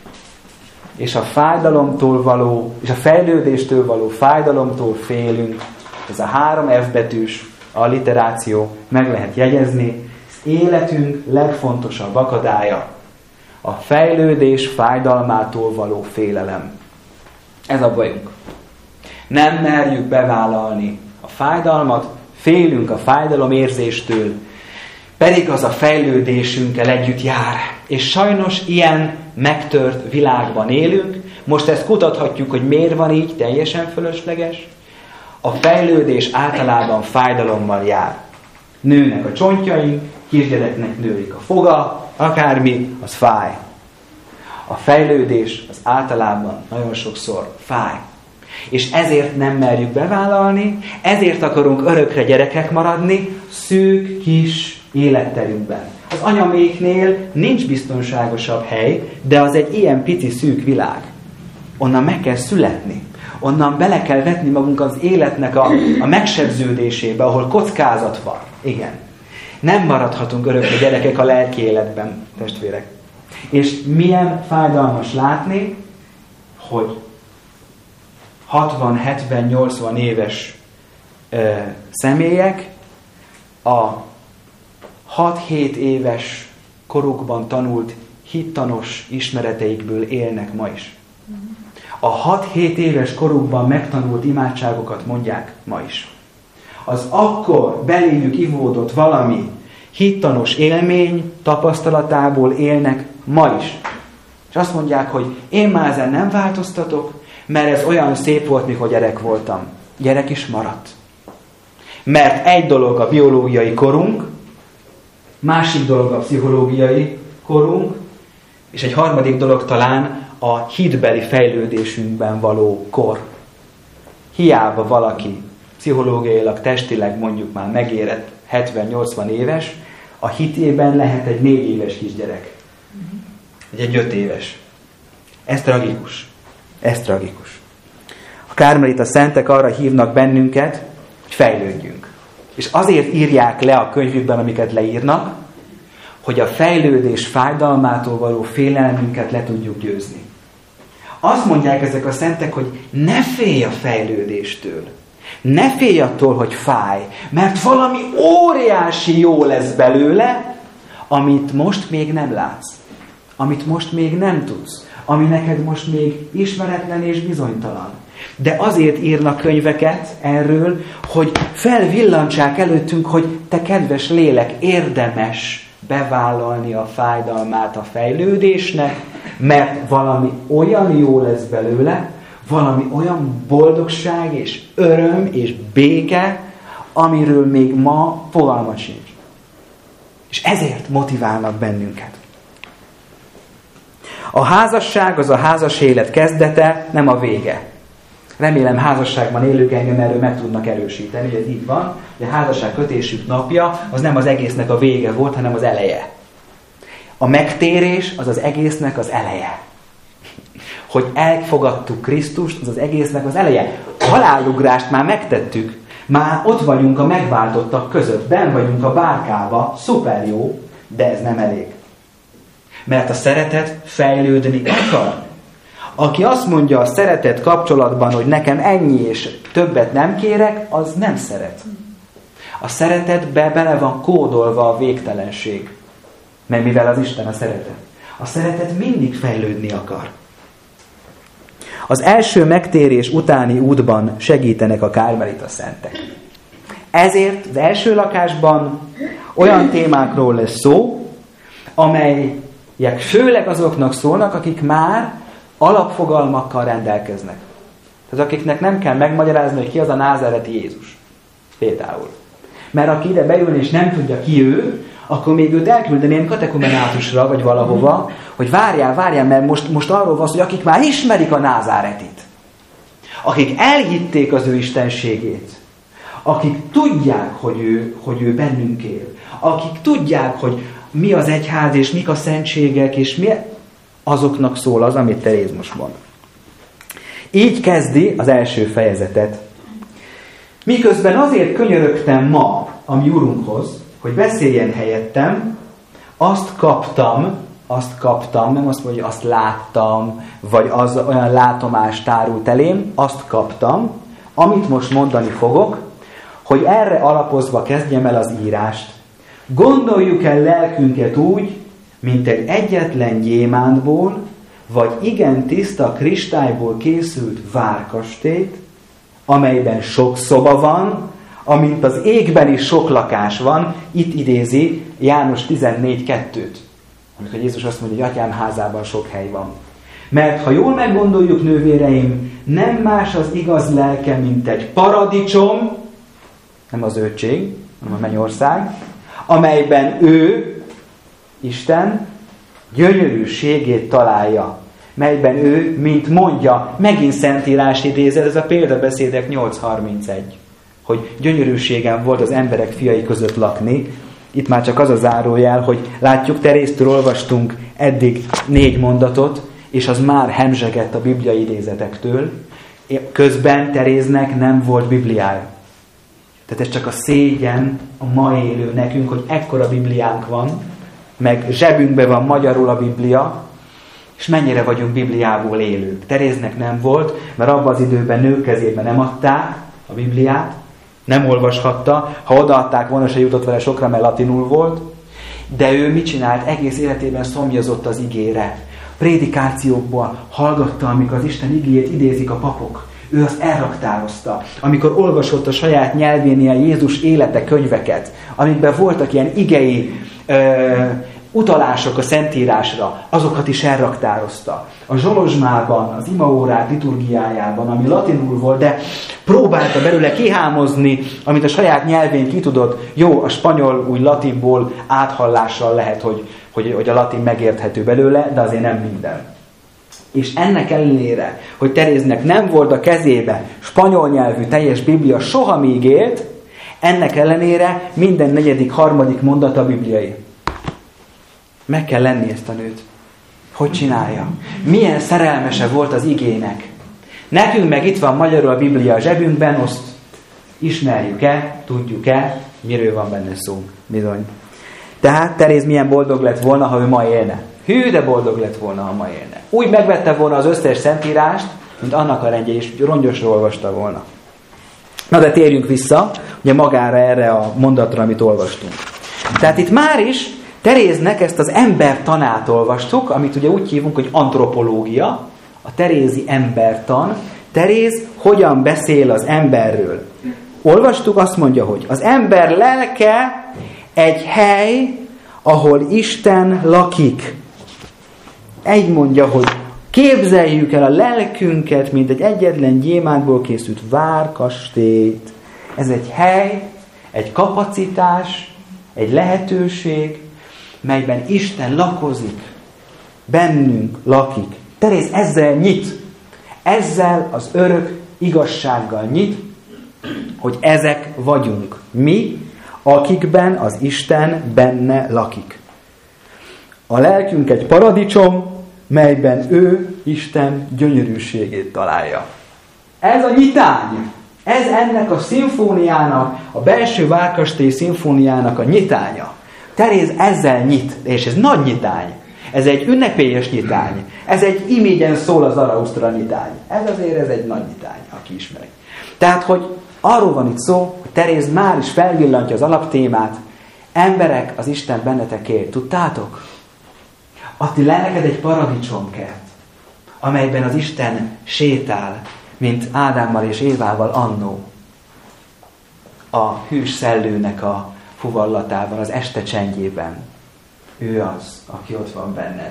És a fájdalomtól való, és a fejlődéstől való fájdalomtól félünk. Ez a három F betűs alliteráció, meg lehet jegyezni. Az életünk legfontosabb akadálya. A fejlődés fájdalmától való félelem. Ez a bajunk. Nem merjük bevállalni a fájdalmat, félünk a fájdalomérzéstől, pedig az a fejlődésünkkel együtt jár. És sajnos ilyen megtört világban élünk. Most ezt kutathatjuk, hogy miért van így, teljesen fölösleges. A fejlődés általában fájdalommal jár. Nőnek a csontjaink, kisgyereknek nőik a foga, akármi, az fáj. A fejlődés az általában nagyon sokszor fáj. És ezért nem merjük bevállalni, ezért akarunk örökre gyerekek maradni, szűk kis életterünkben. Az anyaméknél nincs biztonságosabb hely, de az egy ilyen pici szűk világ. Onnan meg kell születni. Onnan bele kell vetni magunkat az életnek a, a megsebződésébe, ahol kockázat van. Igen. Nem maradhatunk örökre gyerekek a lelki életben, testvérek. És milyen fájdalmas látni, hogy hatvan, hetven, nyolcvan éves ö, személyek a hat-hét éves korukban tanult hittanos ismereteikből élnek ma is. A hat-hét éves korukban megtanult imádságokat mondják ma is. Az akkor beléjük ivódott valami hittanos élmény tapasztalatából élnek ma is. És azt mondják, hogy én már ezen nem változtatok, mert ez olyan szép volt, mikor gyerek voltam. Gyerek is maradt. Mert egy dolog a biológiai korunk, másik dolog a pszichológiai korunk, és egy harmadik dolog talán a hitbeli fejlődésünkben való kor. Hiába valaki pszichológiailag, testileg mondjuk már megérett hetven-nyolcvan éves, a hitében lehet egy négy éves kisgyerek. Vagy egy öt éves. Ez tragikus. Ez tragikus. A kármelita szentek arra hívnak bennünket, hogy fejlődjünk. És azért írják le a könyvükben, amiket leírnak, hogy a fejlődés fájdalmától való félelmünket le tudjuk győzni. Azt mondják ezek a szentek, hogy ne félj a fejlődéstől. Ne félj attól, hogy fáj, mert valami óriási jó lesz belőle, amit most még nem látsz. Amit most még nem tudsz. Ami neked most még ismeretlen és bizonytalan. De azért írnak könyveket erről, hogy felvillantsák előttünk, hogy te kedves lélek, érdemes bevállalni a fájdalmát a fejlődésnek, mert valami olyan jó lesz belőle, valami olyan boldogság és öröm és béke, amiről még ma fogalmat sincs. És ezért motiválnak bennünket. A házasság az a házas élet kezdete, nem a vége. Remélem házasságban élők engem erről meg tudnak erősíteni, hogy ez így van, hogy a házasság kötésük napja az nem az egésznek a vége volt, hanem az eleje. A megtérés az az egésznek az eleje. Hogy elfogadtuk Krisztust, az az egésznek az eleje. A halálugrást már megtettük, már ott vagyunk a megváltottak között, benn vagyunk a bárkába, szuper jó, de ez nem elég. Mert a szeretet fejlődni akar. Aki azt mondja a szeretet kapcsolatban, hogy nekem ennyi és többet nem kérek, az nem szeret. A szeretetbe bele van kódolva a végtelenség. Mert mivel az Isten a szeretet. A szeretet mindig fejlődni akar. Az első megtérés utáni útban segítenek a kármelita szentek. Ezért az első lakásban olyan témákról lesz szó, amelyek főleg azoknak szólnak, akik már alapfogalmakkal rendelkeznek. Tehát akiknek nem kell megmagyarázni, hogy ki az a názáreti Jézus. Például. Mert aki ide beül és nem tudja ki ő, akkor még őt elküldeném katekumenátusra, vagy valahova, hogy várjál, várjál, mert most, most arról van szó, hogy akik már ismerik a názáretit, akik elhitték az ő istenségét, akik tudják, hogy ő, hogy ő bennünk él, akik tudják, hogy mi az egyház, és mik a szentségek, és mi, azoknak szól az, amit Teréz most mond. Így kezdi az első fejezetet. Miközben azért könyörögtem ma a mi Urunkhoz, hogy beszéljen helyettem, azt kaptam, azt kaptam, nem azt mondja, hogy azt láttam, vagy az olyan látomás tárult elém, azt kaptam, amit most mondani fogok, hogy erre alapozva kezdjem el az írást. Gondoljuk el lelkünket úgy, mint egy egyetlen gyémántból, vagy igen tiszta kristályból készült várkastélyt, amelyben sok szoba van, amint az égben is sok lakás van. Itt idézi János tizennégy kettőt, amikor Jézus azt mondja, hogy Atyám házában sok hely van. Mert ha jól meggondoljuk, nővéreim, nem más az igaz lelke, mint egy paradicsom, nem az őtség, hanem a mennyország, amelyben ő, Isten, gyönyörűségét találja, melyben ő, mint mondja, megint Szentírás idézet, ez a példabeszédek nyolc harmincegy, hogy gyönyörűségem volt az emberek fiai között lakni. Itt már csak az a zárójel, hogy látjuk, Teréztől olvastunk eddig négy mondatot, és az már hemzsegett a bibliai idézetektől. Közben Teréznek nem volt bibliája. Tehát ez csak a szégyen a ma élő nekünk, hogy ekkora bibliánk van, meg zsebünkben van magyarul a Biblia, és mennyire vagyunk Bibliából élők. Teréznek nem volt, mert abban az időben nők kezében nem adták a Bibliát, nem olvashatta, ha odaadták volna, se jutott vele sokra, mert latinul volt, de ő mit csinált? Egész életében szomjazott az igére. Prédikációkból hallgatta, amikor az Isten igéjét idézik a papok. Ő azt elraktározta. Amikor olvasott a saját nyelvén ilyen Jézus élete könyveket, amikben voltak ilyen igei ö, utalások a Szentírásra, azokat is elraktározta. A Zsolozsmában, az imaórák liturgiájában, ami latinul volt, de próbálta belőle kihámozni, amit a saját nyelvén ki tudott. Jó, a spanyol úgy latinból áthallással lehet, hogy, hogy, hogy a latin megérthető belőle, de azért nem minden. És ennek ellenére, hogy Teréznek nem volt a kezébe spanyol nyelvű teljes Biblia, soha még élt, ennek ellenére minden negyedik, harmadik mondata bibliai. Meg kell lenni ezt a nőt. Hogy csinálja? Milyen szerelmese volt az igének. Nekünk meg itt van magyarul a Biblia a zsebünkben, azt ismerjük-e, tudjuk-e, miről van benne szó. Bizony. Tehát Teréz milyen boldog lett volna, ha ő ma élne. Hű, de boldog lett volna, ha ma élne. Úgy megvette volna az összes szentírást, mint annak a rendje, és rongyosra olvasta volna. Na de térjünk vissza, ugye magára erre a mondatra, amit olvastunk. Tehát itt már is Teréznek ezt az embertanát olvastuk, amit ugye úgy hívunk, hogy antropológia, a terézi embertan. Teréz hogyan beszél az emberről. Olvastuk, azt mondja, hogy az ember lelke egy hely, ahol Isten lakik. Egy mondja, hogy képzeljük el a lelkünket, mint egy egyetlen gyémántból készült várkastélyt. Ez egy hely, egy kapacitás, egy lehetőség, melyben Isten lakozik, bennünk lakik. Teréz ezzel nyit, ezzel az örök igazsággal nyit, hogy ezek vagyunk mi, akikben az Isten benne lakik. A lelkünk egy paradicsom, melyben ő Isten gyönyörűségét találja. Ez a nyitány, ez ennek a szimfóniának, a belső várkastély szimfóniának a nyitánya. Teréz ezzel nyit, és ez nagy nyitány. Ez egy ünnepélyes nyitány. Ez egy imégyen szól az Arausztra nyitány. Ez azért ez egy nagy nyitány, aki ismeri. Tehát, hogy arról van itt szó, hogy Teréz már is felvillantja az alaptémát. Emberek, az Isten bennetek él. Tudtátok? A ti lelked egy paradicsomkert. amelyben az Isten sétál, mint Ádámmal és Évával annó, a hűs szellőnek a fuvallatában, az este csendjében. Ő az, aki ott van benned.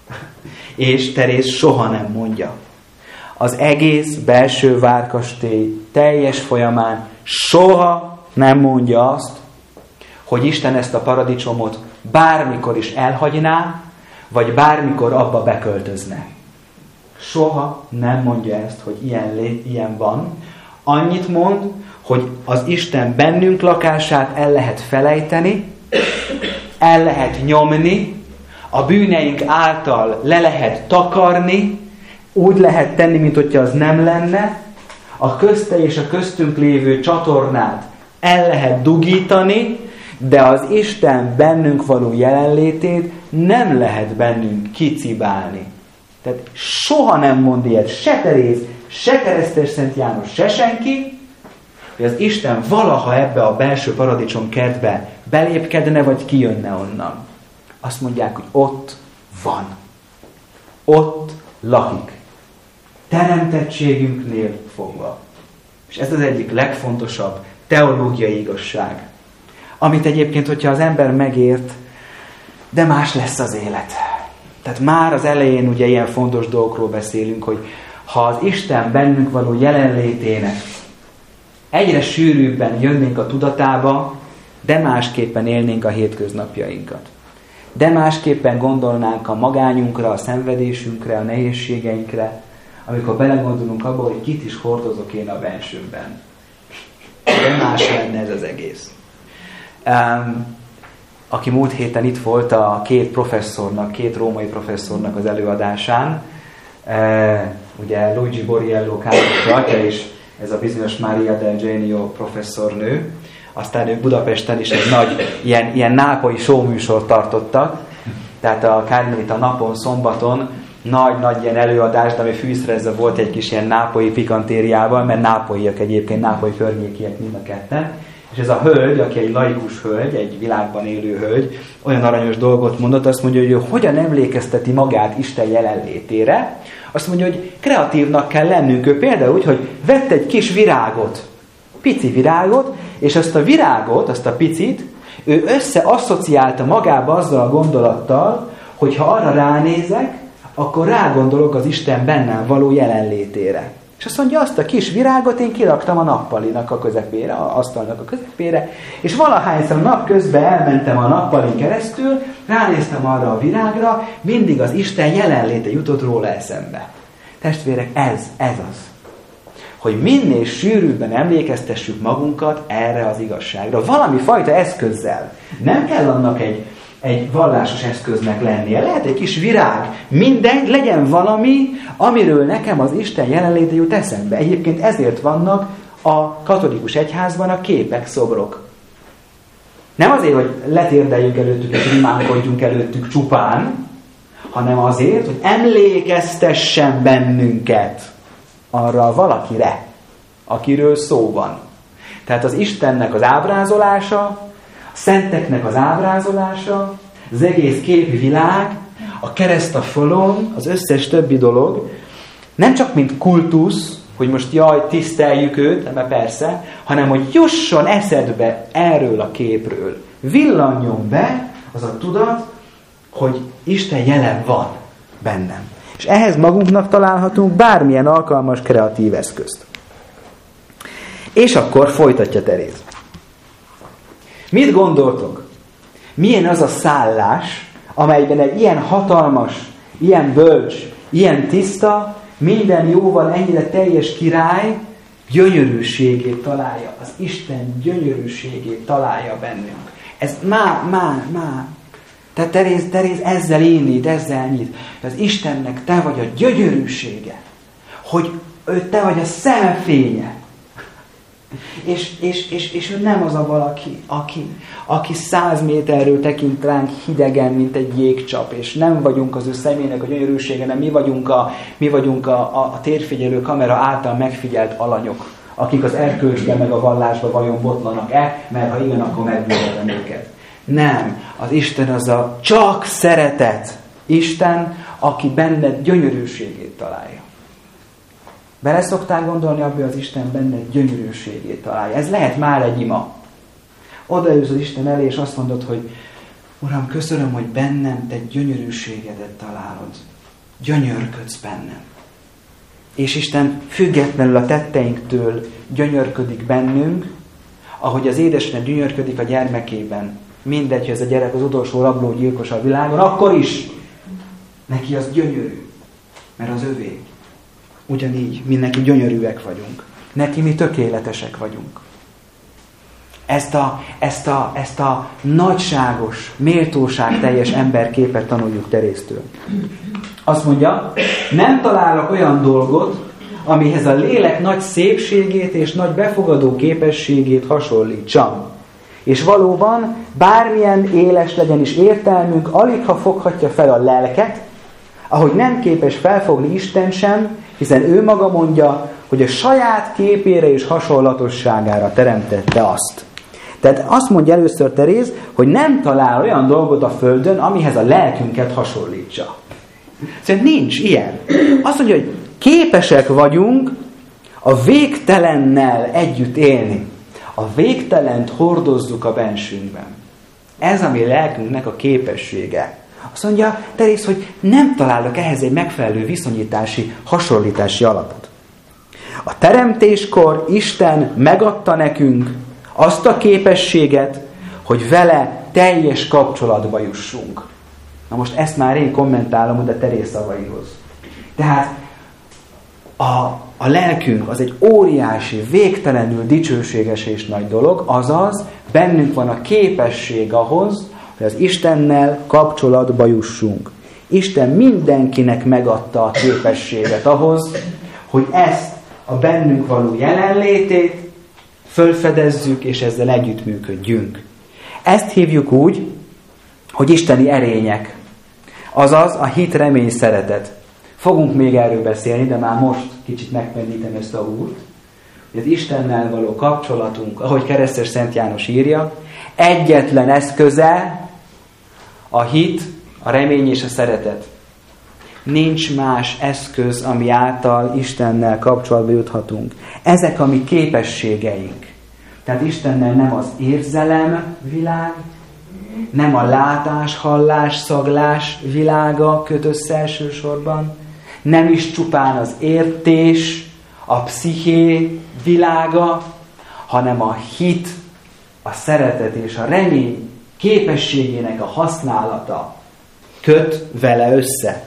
És Teréz soha nem mondja. Az egész belső várkastély teljes folyamán soha nem mondja azt, hogy Isten ezt a paradicsomot bármikor is elhagyná, vagy bármikor abba beköltözne. Soha nem mondja ezt, hogy ilyen, lé, ilyen van. Annyit mond, hogy az Isten bennünk lakását el lehet felejteni, el lehet nyomni, a bűneink által le lehet takarni, úgy lehet tenni, mint hogyha az nem lenne, a közte és a köztünk lévő csatornát el lehet dugítani, de az Isten bennünk való jelenlétét nem lehet bennünk kicibálni. Tehát soha nem mond ilyet se Teréz, se Keresztes Szent János, se senki, hogy az Isten valaha ebbe a belső paradicsom kertbe belépkedne, vagy kijönne onnan. Azt mondják, hogy ott van. Ott lakik. Teremtettségünknél fogva. És ez az egyik legfontosabb teológiai igazság, amit egyébként, hogyha az ember megért, de más lesz az élet. Tehát már az elején ugye ilyen fontos dolgokról beszélünk, hogy ha az Isten bennünk való jelenlétének egyre sűrűbben jönnénk a tudatába, de másképpen élnénk a hétköznapjainkat. De másképpen gondolnánk a magányunkra, a szenvedésünkre, a nehézségeinkre, amikor belegondolunk abba, hogy kit is hordozok én a bensőmben. De más lenne ez az egész. Um, aki múlt héten itt volt a két professzornak, két római professzornak az előadásán, uh, ugye Luigi Borriello Károly atya és ez a bizonyos Maria del Genio professzornő, aztán ők Budapesten is egy nagy ilyen, ilyen nápolyi showműsort tartottak, tehát a Kármelita napon, szombaton nagy-nagy ilyen előadás, de ami fűszerezve volt egy kis ilyen nápolyi pikantériával, mert nápolyiak egyébként, nápolyi környékiek mind a ketten. És ez a hölgy, aki egy laikus hölgy, egy világban élő hölgy, olyan aranyos dolgot mondott, azt mondja, hogy ő hogyan emlékezteti magát Isten jelenlétére. Azt mondja, hogy kreatívnak kell lennünk. Ő például úgy, hogy vett egy kis virágot, pici virágot, és azt a virágot, azt a picit, ő összeasszociálta magába azzal a gondolattal, hogy ha arra ránézek, akkor rágondolok az Isten bennem való jelenlétére. És azt mondja, azt a kis virágot én kiraktam a nappalinak a közepére, a asztalnak a közepére, és valahányszor nap közben elmentem a nappalin keresztül, ránéztem arra a virágra, mindig az Isten jelenléte jutott róla eszembe. Testvérek, ez, ez az. Hogy minél sűrűbben emlékeztessük magunkat erre az igazságra. Valami fajta eszközzel. Nem kell annak egy, egy vallásos eszköznek lennie. Lehet egy kis virág. Mindegy, legyen valami, amiről nekem az Isten jelenléte jut eszembe. Egyébként ezért vannak a katolikus egyházban a képek, szobrok. Nem azért, hogy letérdeljünk előttük és rimánkodjunk előttük csupán, hanem azért, hogy emlékeztessen bennünket arra a valakire, akiről szó van. Tehát az Istennek az ábrázolása, a szenteknek az ábrázolása, az egész képi világ, a kereszt a falon, az összes többi dolog, nem csak mint kultusz, hogy most jaj, tiszteljük őt, mert persze, hanem hogy jusson eszedbe erről a képről. Villanjon be az a tudat, hogy Isten jelen van bennem. És ehhez magunknak találhatunk bármilyen alkalmas, kreatív eszközt. És akkor folytatja Teréz. Mit gondoltok? Milyen az a szállás, amelyben egy ilyen hatalmas, ilyen bölcs, ilyen tiszta, minden jóval ennyire teljes király gyönyörűségét találja, az Isten gyönyörűségét találja bennünk. Ez má, má, má. Tehát Teréz, Teréz ezzel indít, ezzel nyit. Az Istennek te vagy a gyönyörűsége. Hogy ő te vagy a szemfénye. És, és, és, és ő nem az a valaki, aki, aki száz méterről tekint ránk hidegen, mint egy jégcsap, és nem vagyunk az ő személynek a gyönyörűsége, hanem mi vagyunk a, mi vagyunk a, a, a térfigyelő kamera által megfigyelt alanyok, akik az erkölcsben meg a vallásban vajon botlanak-e, mert ha igen, akkor megbűnölem őket. Nem, az Isten az a csak szeretet. Isten aki benned gyönyörűségét találja. Bele szoktál gondolni abba, hogy az Isten benned gyönyörűségét találja. Ez lehet már egy ima. Odaülsz az Isten elé, és azt mondod, hogy Uram, köszönöm, hogy bennem te gyönyörűségedet találod. Gyönyörködsz bennem. És Isten függetlenül a tetteinktől gyönyörködik bennünk, ahogy az édesanyja gyönyörködik a gyermekében. Mindegy, hogy ez a gyerek az utolsó rablógyilkos a világon, akkor is neki az gyönyörű, mert az övé. Ugyanígy mi neki gyönyörűek vagyunk. Neki mi tökéletesek vagyunk. Ezt a, ezt a, ezt a nagyságos, méltóságteljes emberképet tanuljuk Teréztől. Azt mondja, nem találok olyan dolgot, amihez a lélek nagy szépségét és nagy befogadó képességét hasonlítsam. És valóban bármilyen éles legyen is értelmünk, aligha foghatja fel a lelket, ahogy nem képes felfogni Isten sem, hiszen ő maga mondja, hogy a saját képére és hasonlatosságára teremtette azt. Tehát azt mondja először Teréz, hogy nem talál olyan dolgot a Földön, amihez a lelkünket hasonlítsa. Szóval nincs ilyen. Azt mondja, hogy képesek vagyunk a végtelennel együtt élni. A végtelent hordozzuk a bensünkben. Ez a mi lelkünknek a képessége. Azt mondja Teréz, hogy nem találok ehhez egy megfelelő viszonyítási, hasonlítási alapot. A teremtéskor Isten megadta nekünk azt a képességet, hogy vele teljes kapcsolatba jussunk. Na most ezt már én kommentálom oda Teréz szavaihoz. Tehát a, a lelkünk az egy óriási, végtelenül dicsőséges és nagy dolog, azaz bennünk van a képesség ahhoz, hogy az Istennel kapcsolatba jussunk. Isten mindenkinek megadta a képességet ahhoz, hogy ezt a bennünk való jelenlétét fölfedezzük, és ezzel együttműködjünk. Ezt hívjuk úgy, hogy isteni erények. Azaz a hit, remény, szeretet. Fogunk még erről beszélni, de már most kicsit megpendítem ezt a úrt, hogy az Istennel való kapcsolatunk, ahogy Keresztes Szent János írja, egyetlen eszköze a hit, a remény és a szeretet. Nincs más eszköz, ami által Istennel kapcsolatba juthatunk. Ezek a mi képességeink. Tehát Istennel nem az érzelem világ, nem a látás, hallás, szaglás világa köt össze elsősorban, nem is csupán az értés, a psziché világa, hanem a hit, a szeretet és a remény képességének a használata köt vele össze.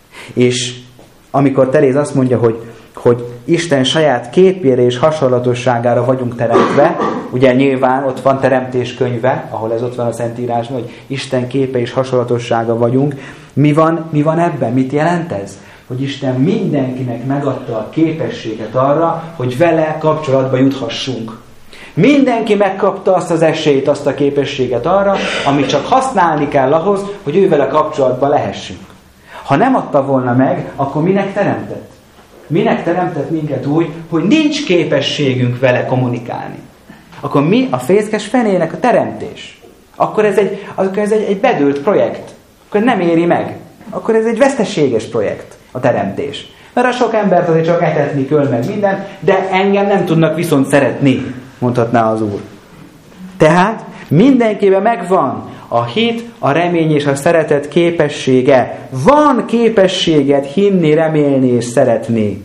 És amikor Teréz azt mondja, hogy, hogy Isten saját képére és hasonlatosságára vagyunk teremtve, ugye nyilván ott van Teremtés könyve, ahol ez ott van a Szentírásban, hogy Isten képe és hasonlatossága vagyunk. Mi van, mi van ebben? Mit jelent ez? Hogy Isten mindenkinek megadta a képességet arra, hogy vele kapcsolatba juthassunk. Mindenki megkapta azt az esélyt, azt a képességet arra, amit csak használni kell ahhoz, hogy ő vele kapcsolatba lehessünk. Ha nem adta volna meg, akkor minek teremtett? Minek teremtett minket úgy, hogy nincs képességünk vele kommunikálni? Akkor mi a fészkes fenének a teremtés? Akkor ez egy, akkor ez egy, egy bedőlt projekt. Akkor nem éri meg. Akkor ez egy veszteséges projekt, a teremtés. Mert a sok embert azért csak etetni kell meg minden, de engem nem tudnak viszont szeretni, mondhatná az Úr. Tehát mindenkiben megvan a hit, a remény és a szeretet képessége. Van képességed hinni, remélni és szeretni.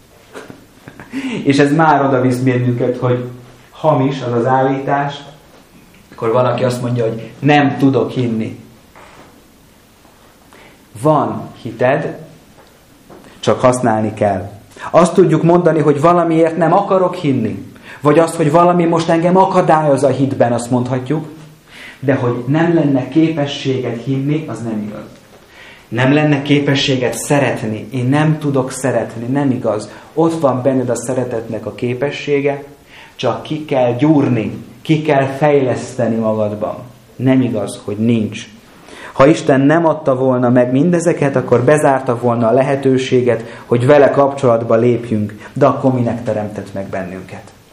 És ez már oda visz bennünket, hogy hamis az az állítás, akkor valaki azt mondja, hogy nem tudok hinni. Van hited, csak használni kell. Azt tudjuk mondani, hogy valamiért nem akarok hinni. Vagy azt, hogy valami most engem akadályoz a hitben, azt mondhatjuk. De hogy nem lenne képességet hinni, az nem igaz. Nem lenne képességet szeretni. Én nem tudok szeretni, nem igaz. Ott van benned a szeretetnek a képessége, csak ki kell gyúrni, ki kell fejleszteni magadban. Nem igaz, hogy nincs. Ha Isten nem adta volna meg mindezeket, akkor bezárta volna a lehetőséget, hogy vele kapcsolatba lépjünk. De akkor minek teremtett meg bennünket?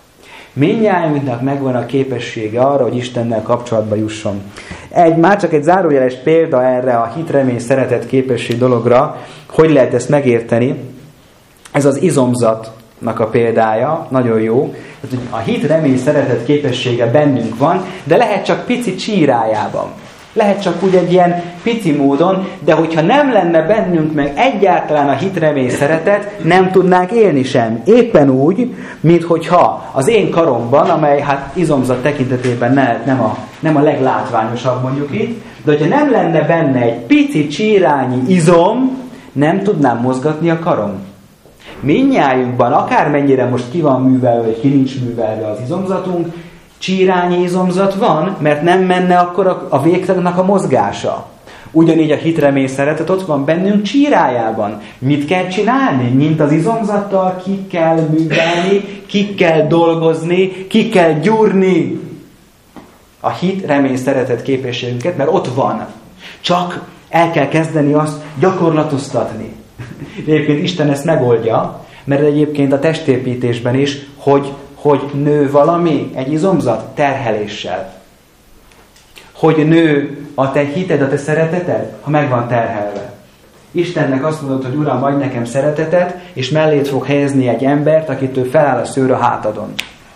Mindnyájunknak megvan a képessége arra, hogy Istennel kapcsolatba jusson. Egy, már csak egy zárójeles példa erre a hit, remény, szeretet, képesség dologra, hogy lehet ezt megérteni. Ez az izomzatnak a példája, nagyon jó. A hit, remény, szeretet képessége bennünk van, de lehet csak pici csírájában. Lehet csak úgy egy ilyen pici módon, de hogyha nem lenne bennünk meg egyáltalán a hit, remény, szeretet, nem tudnánk élni sem. Éppen úgy, mint hogyha az én karomban, amely hát izomzat tekintetében ne, nem, a, nem a leglátványosabb mondjuk itt, de hogyha nem lenne benne egy pici csírányi izom, nem tudnám mozgatni a karom. Mindnyájunkban, akármennyire most ki van művelve, vagy ki nincs művelve az izomzatunk, csírányi izomzat van, mert nem menne akkor a, a végtagnak a mozgása. Ugyanígy a hit, remény, szeretet ott van bennünk csírájában. Mit kell csinálni? Mint az izomzattal, ki kell művelni, ki kell dolgozni, ki kell gyúrni a hit, remény, szeretet képességünket, mert ott van. Csak el kell kezdeni azt gyakorlatoztatni. Egyébként Isten ezt megoldja, mert egyébként a testépítésben is, hogy hogy nő valami, egy izomzat terheléssel. Hogy nő a te hited, a te szereteted, ha meg van terhelve. Istennek azt mondod, hogy Uram, adj nekem szeretetet, és mellét fog helyezni egy embert, akitől feláll a szőr a hátadon.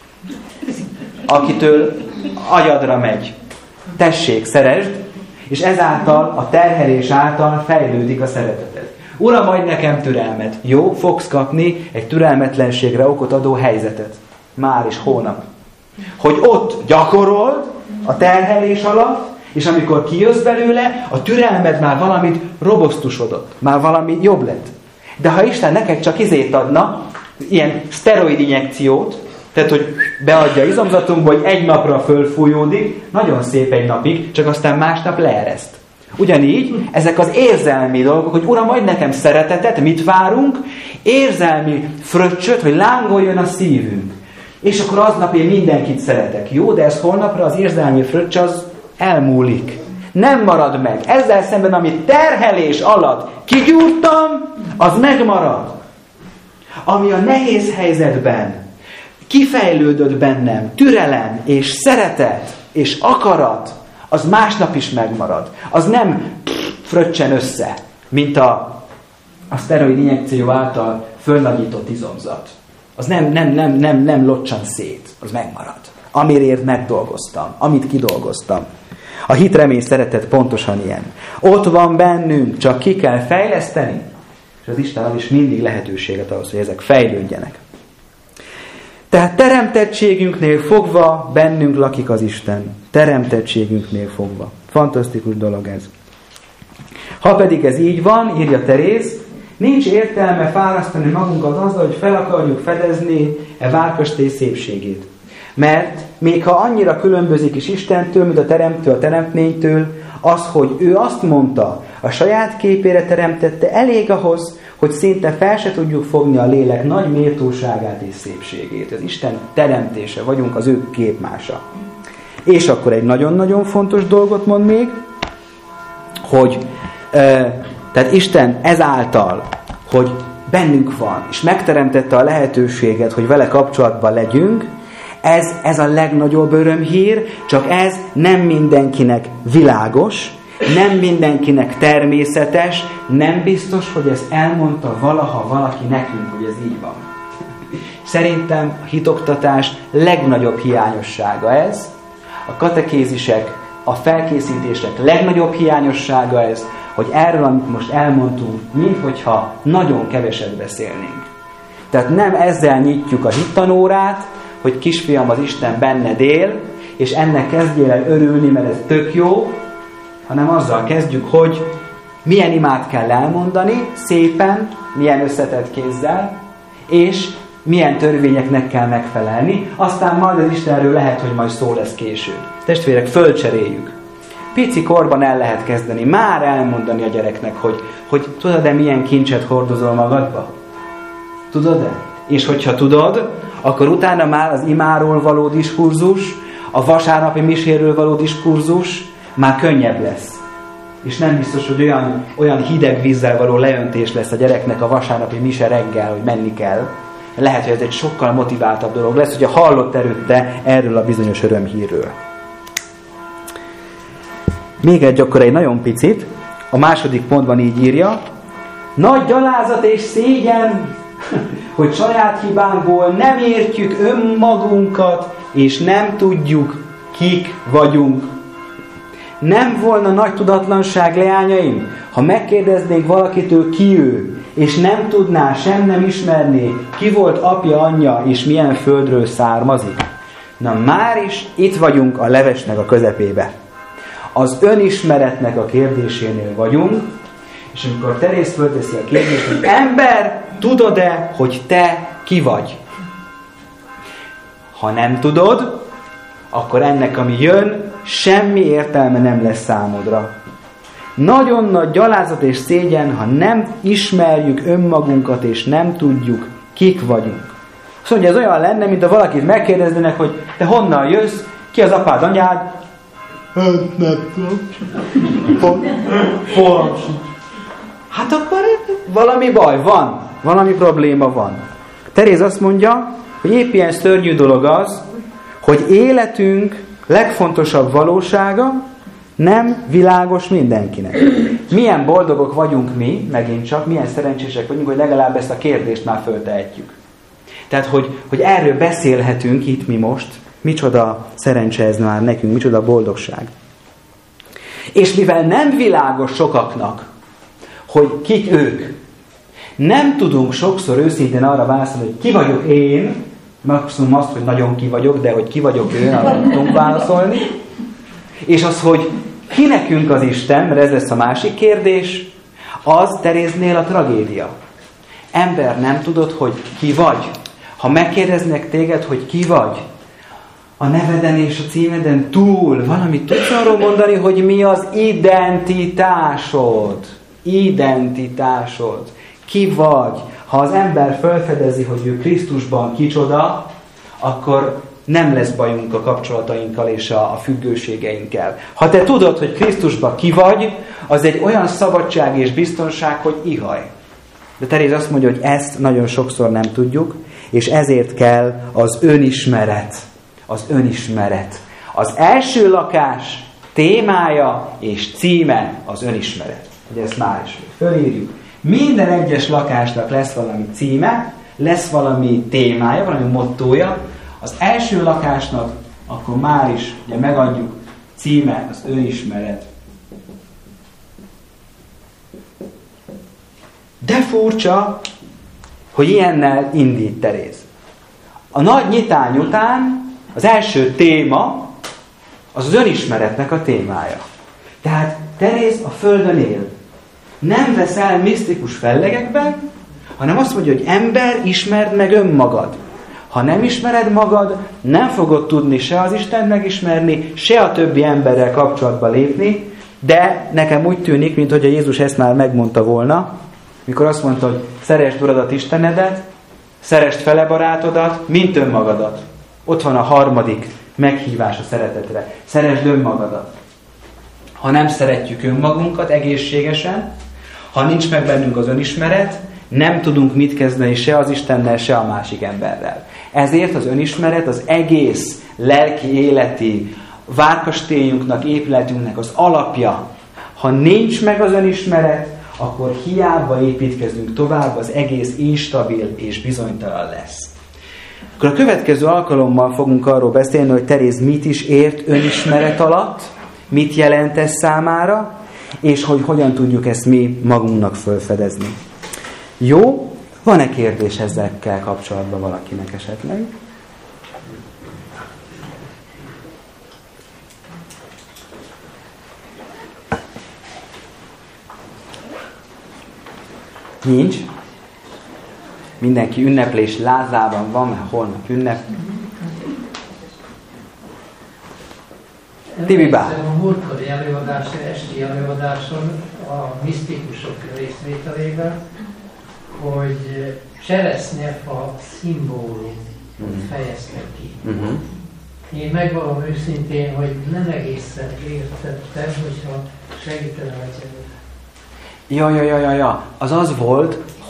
Akitől agyadra megy. Tessék, szeresd, és ezáltal, a terhelés által fejlődik a szereteted. Uram, adj nekem türelmet. Jó, fogsz kapni egy türelmetlenségre okot adó helyzetet. Már is hónap. Hogy ott gyakorold a terhelés alatt, és amikor kijössz belőle, a türelmed már valamit robosztusodott. Már valami jobb lett. De ha Isten neked csak izét adna, ilyen szteroid injekciót, tehát hogy beadja izomzatunkba, hogy egy napra fölfújódik, nagyon szép egy napig, csak aztán másnap leereszt. Ugyanígy ezek az érzelmi dolgok, hogy Uram, adj nekem szeretetet, mit várunk? Érzelmi fröccsöt, hogy lángoljon a szívünk. És akkor aznap én mindenkit szeretek. Jó, de ez holnapra az érzelmi fröccs az elmúlik. Nem marad meg. Ezzel szemben, amit terhelés alatt kigyúrtam, az megmarad. Ami a nehéz helyzetben kifejlődött bennem, türelem és szeretet és akarat, az másnap is megmarad. Az nem fröccsen össze, mint a, a szteroid injekció által fölnagyított izomzat. Az nem, nem, nem, nem, nem locsan szét, az megmarad. Amiért megdolgoztam, amit kidolgoztam. A hit, remény, szeretet pontosan ilyen. Ott van bennünk, csak ki kell fejleszteni, és az Isten ad is mindig lehetőséget ahhoz, hogy ezek fejlődjenek. Tehát teremtettségünknél fogva bennünk lakik az Isten. Teremtettségünknél fogva. Fantasztikus dolog ez. Ha pedig ez így van, írja Teréz, nincs értelme fárasztani magunkat azzal, hogy fel akarjuk fedezni e várkastély szépségét. Mert még ha annyira különbözik is Istentől, mint a teremtő a teremtménytől, az, hogy ő azt mondta, a saját képére teremtette, elég ahhoz, hogy szinte fel se tudjuk fogni a lélek nagy méltóságát és szépségét. Az Isten teremtése, vagyunk az ő képmása. És akkor egy nagyon-nagyon fontos dolgot mond még, hogy e, tehát Isten ezáltal, hogy bennünk van, és megteremtette a lehetőséget, hogy vele kapcsolatban legyünk, ez, ez a legnagyobb örömhír, csak ez nem mindenkinek világos, nem mindenkinek természetes, nem biztos, hogy ezt elmondta valaha valaki nekünk, hogy ez így van. Szerintem a hitoktatás legnagyobb hiányossága ez, a katekézisek, a felkészítések legnagyobb hiányossága ez, hogy erről, amit most elmondtunk, minthogyha nagyon keveset beszélnénk. Tehát nem ezzel nyitjuk a hittanórát, hogy kisfiam, az Isten benned él, és ennek kezdjél el örülni, mert ez tök jó, hanem azzal kezdjük, hogy milyen imát kell elmondani, szépen, milyen összetett kézzel, és milyen törvényeknek kell megfelelni, aztán majd az Istenről lehet, hogy majd szó lesz később. Testvérek, fölcseréljük. Pici korban el lehet kezdeni, már elmondani a gyereknek, hogy, hogy tudod-e, milyen kincset hordozol magadba? Tudod-e? És hogyha tudod, akkor utána már az imáról való diskurzus, a vasárnapi miséről való diskurzus már könnyebb lesz. És nem biztos, hogy olyan, olyan hideg vízzel való leöntés lesz a gyereknek a vasárnapi mise reggel, hogy menni kell, lehet, hogy ez egy sokkal motiváltabb dolog lesz, hogyha hallott előtte erről a bizonyos örömhírről. Még egy akkor egy nagyon picit, a második pontban így írja, nagy gyalázat és szégyen, hogy saját hibánkból nem értjük önmagunkat, és nem tudjuk, kik vagyunk. Nem volna nagy tudatlanság, leányaim, ha megkérdeznénk valakitől, ki ő, és nem tudná, sem nem ismerné, ki volt apja, anyja, és milyen földről származik. Na már is itt vagyunk a levesnek a közepébe. Az önismeretnek a kérdésénél vagyunk, és amikor Teréz fölteszi a kérdést, hogy ember, tudod-e, hogy te ki vagy? Ha nem tudod, akkor ennek, ami jön, semmi értelme nem lesz számodra. Nagyon nagy gyalázat és szégyen, ha nem ismerjük önmagunkat, és nem tudjuk, kik vagyunk. Azt mondja, ez olyan lenne, mint ha valakit megkérdeznének, hogy te honnan jössz, ki az apád, anyád? Hát nem tudom. Hát akkor valami baj van, valami probléma van. Teréz azt mondja, hogy épp ilyen szörnyű dolog az, hogy életünk legfontosabb valósága nem világos mindenkinek. Milyen boldogok vagyunk mi, megint csak, milyen szerencsések vagyunk, hogy legalább ezt a kérdést már föltehetjük. Tehát, hogy, hogy erről beszélhetünk itt mi most, micsoda szerencse ez már nekünk, micsoda boldogság. És mivel nem világos sokaknak, hogy kik ők, nem tudunk sokszor őszintén arra válaszolni, hogy ki vagyok én, maximum azt, hogy nagyon ki vagyok, de hogy ki vagyok én, arra nem tudunk válaszolni. És az, hogy ki nekünk az Isten, mert ez lesz a másik kérdés, az Teréznél a tragédia. Ember, nem tudod, hogy ki vagy. Ha megkérdeznek téged, hogy ki vagy, a neveden és a címeden túl valamit tudsz arról mondani, hogy mi az identitásod. Identitásod. Ki vagy. Ha az ember felfedezi, hogy ő Krisztusban kicsoda, akkor nem lesz bajunk a kapcsolatainkkal és a, a függőségeinkkel. Ha te tudod, hogy Krisztusban ki vagy, az egy olyan szabadság és biztonság, hogy ihaj. De Teréz azt mondja, hogy ezt nagyon sokszor nem tudjuk, és ezért kell az önismeret. Az önismeret. Az első lakás témája és címe az önismeret. Ugye ezt már is fölírjuk. Minden egyes lakásnak lesz valami címe, lesz valami témája, valami mottója. Az első lakásnak akkor már is ugye megadjuk címe az önismeret. De furcsa, hogy ilyennel indít Teréz. A nagy nyitány után az első téma az az önismeretnek a témája. Tehát Teréz a Földön él. Nem vesz el misztikus fellegekben, hanem azt mondja, hogy ember, ismerd meg önmagad. Ha nem ismered magad, nem fogod tudni se az Istent megismerni, se a többi emberrel kapcsolatba lépni, de nekem úgy tűnik, mintha Jézus ezt már megmondta volna, mikor azt mondta, hogy szeresd Uradat, Istenedet, szeresd fele barátodat, mint önmagadat. Ott van a harmadik meghívás a szeretetre. Szeresd önmagadat. Ha nem szeretjük önmagunkat egészségesen, ha nincs meg bennünk az önismeret, nem tudunk mit kezdeni se az Istennel, se a másik emberrel. Ezért az önismeret az egész lelki életi várkastélyunknak, épületünknek az alapja. Ha nincs meg az önismeret, akkor hiába építkezünk tovább, az egész instabil és bizonytalan lesz. Akkor a következő alkalommal fogunk arról beszélni, hogy Teréz mit is ért önismeret alatt, mit jelent ez számára, és hogy hogyan tudjuk ezt mi magunknak felfedezni. Jó? Van-e kérdés ezekkel kapcsolatban valakinek esetleg? Nincs. Mindenki ünneplés lázában van, mert holnap ünnep. Tibi bár. A múltkori előadáson, esti előadáson a misztikusok részvételével, hogy cseresznyefa szimbólum fejezte ki. Uh-huh. Én megvallom őszintén, hogy nem egészen értettem, hogyha segítenem egyébként. Ja, ja, ja, ja, ja. Az az volt,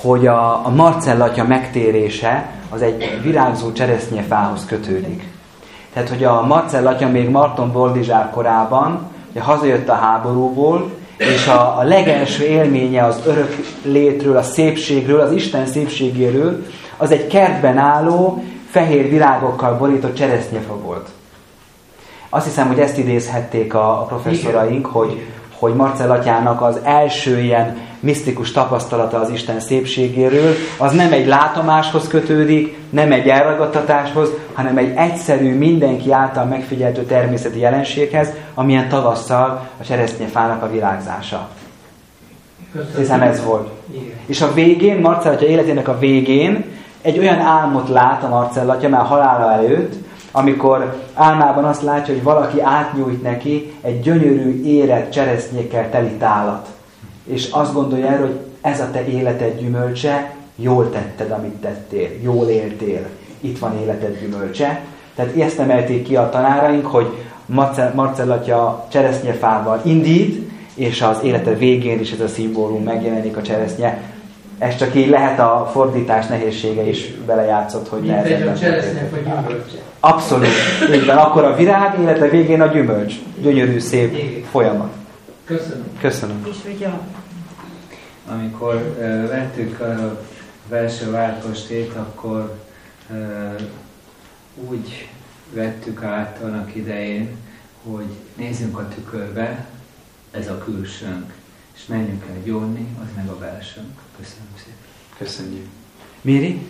hogy a, a Marcellatya megtérése az egy virágzó cseresznyefához kötődik. Tehát, hogy a Marcellatya még Marton Boldizsár korában ugye, hazajött a háborúból, és a, a legelső élménye az örök létről, a szépségről, az Isten szépségéről, az egy kertben álló, fehér virágokkal borított cseresznyefa volt. Azt hiszem, hogy ezt idézhették a, a professzoraink, hogy, hogy Marcellatyának az első ilyen misztikus tapasztalata az Isten szépségéről, az nem egy látomáshoz kötődik, nem egy elragadtatáshoz, hanem egy egyszerű, mindenki által megfigyeltő természeti jelenséghez, amilyen tavasszal a cseresznyefának a virágzása. Köszönöm. Hiszem ez volt. Igen. És a végén, Marcellatya életének a végén egy olyan álmot lát a Marcellatya már halála előtt, amikor álmában azt látja, hogy valaki átnyújt neki egy gyönyörű, érett cseresznyékkel teli tálat. És azt gondolja erről, hogy ez a te életed gyümölcse, jól tetted, amit tettél, jól éltél. Itt van életed gyümölcse. Tehát ezt emelték ki a tanáraink, hogy Marcellatya cseresznyefával indít, és az élete végén is ez a szimbólum megjelenik, a cseresznye. Ez csak így lehet, a fordítás nehézsége is belejátszott, hogy nehezebben. Mint egy cseresznyefa gyümölcse. Abszolút. Így van. Akkor a virág, élete végén a gyümölcs. Gyönyörű, szép igen. folyamat. Köszönöm. Köszönöm. És ugye, amikor uh, vettük a belső várkostét, akkor uh, úgy vettük át annak idején, hogy nézzünk a tükörbe, ez a külsőnk, és menjünk el gyónni, az meg a belsőnk. Köszönöm szépen. Köszönjük. Méri?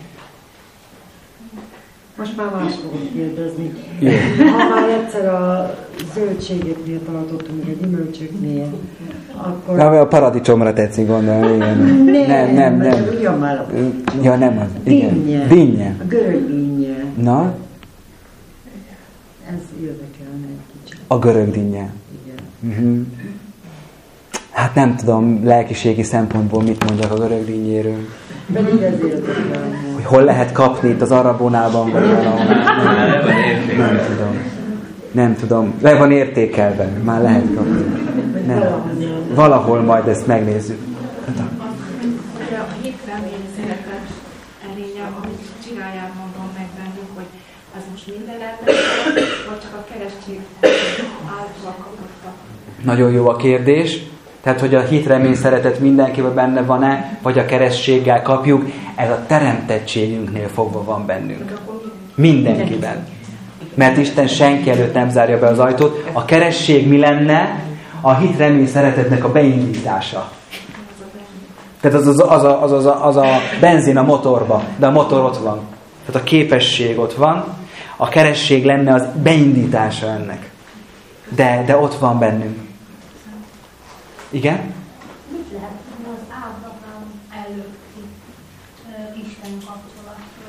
Most már más fogok kérdezni. Ha már egyszer a zöldségeknél tartottunk, a gyümölcsöknél, akkor... Na, a paradicsomra tetszik gondolni, igen. Nem, nem, nem. Ugyan már a ja, nem az. Igen. Dinnye. Dinnye. A görög dinnye. Na? Ez érdekelne egy kicsit. A görög dinnye. Igen. Uh-huh. Hát nem tudom lelkiségi szempontból mit mondjak a görög dinnyéről. Pedig ez érdekelne. Hogy hol lehet kapni itt az Arabonában, vagy valahol. Nem, nem tudom. Nem tudom. Le van értékelve. Már lehet kapni. Nem. Valahol majd ezt megnézzük. Ugye a hitremény szeretet erénye, amit csirájában van meg bennünk, hogy az most minden ember, vagy csak a keresztség által kapottak. Nagyon jó a kérdés. Tehát, hogy a hitremény szeretet mindenkiben benne van-e, vagy a keresztséggel kapjuk, ez a teremtettségünknél fogva van bennünk. Mindenkiben. Mert Isten senki előtt nem zárja be az ajtót. A keresztség mi lenne? A hitremény szeretetnek a beindítása. Tehát az az, az, a, az, az, a, az a benzin a motorba, de a motor ott van. Tehát a képesség ott van. A keresztség lenne az beindítása ennek. De, de ott van bennünk. Igen? Mit lehet az Ábrahám előtti uh, Isten kapcsolatról?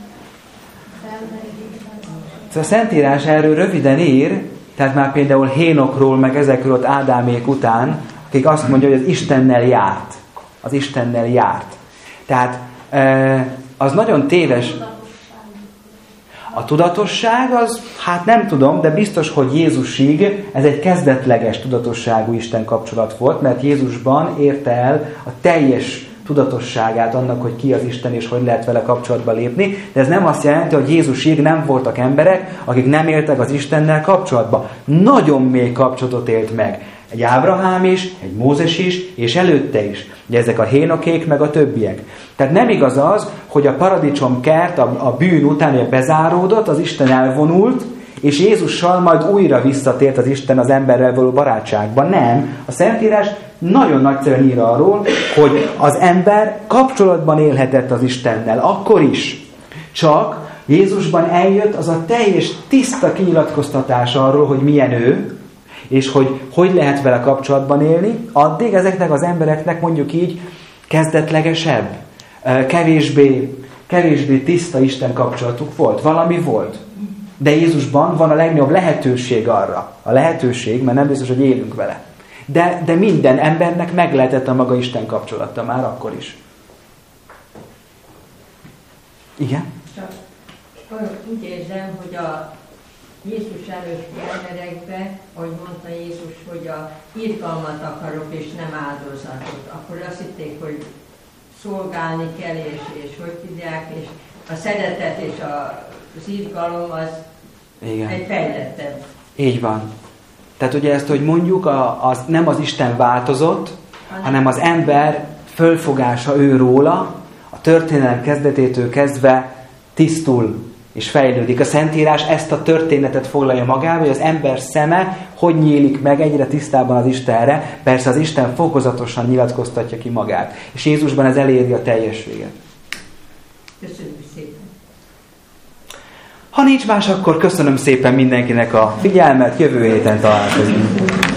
A Szentírás erről röviden ír, tehát már például Hénokról, meg ezekről ott Ádámék után, akik azt mondja, hogy az Istennel járt. Az Istennel járt. Tehát uh, az nagyon téves. A tudatosság az, hát nem tudom, de biztos, hogy Jézusig ez egy kezdetleges tudatosságú Isten kapcsolat volt, mert Jézusban érte el a teljes tudatosságát annak, hogy ki az Isten és hogy lehet vele kapcsolatba lépni, de ez nem azt jelenti, hogy Jézusig nem voltak emberek, akik nem éltek az Istennel kapcsolatba. Nagyon mély kapcsolatot élt meg. Egy Ábrahám is, egy Mózes is, és előtte is. Ugye ezek a Hénokék, meg a többiek. Tehát nem igaz az, hogy a paradicsomkert a, a bűn után ugye bezáródott, az Isten elvonult, és Jézussal majd újra visszatért az Isten az emberrel való barátságban. Nem. A Szentírás nagyon nagyszerűen ír arról, hogy az ember kapcsolatban élhetett az Istennel. Akkor is. Csak Jézusban eljött az a teljes, tiszta kinyilatkoztatás arról, hogy milyen ő, és hogy hogy lehet vele kapcsolatban élni, addig ezeknek az embereknek mondjuk így kezdetlegesebb, kevésbé, kevésbé tiszta Isten kapcsolatuk volt. Valami volt. De Jézusban van a legnagyobb lehetőség arra. A lehetőség, mert nem biztos, hogy élünk vele. De, de minden embernek meg lehetett a maga Isten kapcsolata már akkor is. Igen? Csak úgy érzem, hogy a Jézus előtti emberekbe, ahogy mondta Jézus, hogy a irgalmat akarok és nem áldozatot, akkor azt hitték, hogy szolgálni kell, és, és hogy tudják, és a szeretet és a, az irgalom az Igen. egy fejlettebb. Így van. Tehát ugye ezt, hogy mondjuk, a, az nem az Isten változott, hanem az ember fölfogása ő róla, a történelem kezdetétől kezdve tisztul és fejlődik. A Szentírás ezt a történetet foglalja magába, hogy az ember szeme hogy nyílik meg egyre tisztában az Istenre. Persze az Isten fokozatosan nyilatkoztatja ki magát. És Jézusban ez eléri a teljességet. Köszönjük szépen. Ha nincs más, akkor köszönöm szépen mindenkinek a figyelmet, jövő héten találkozunk.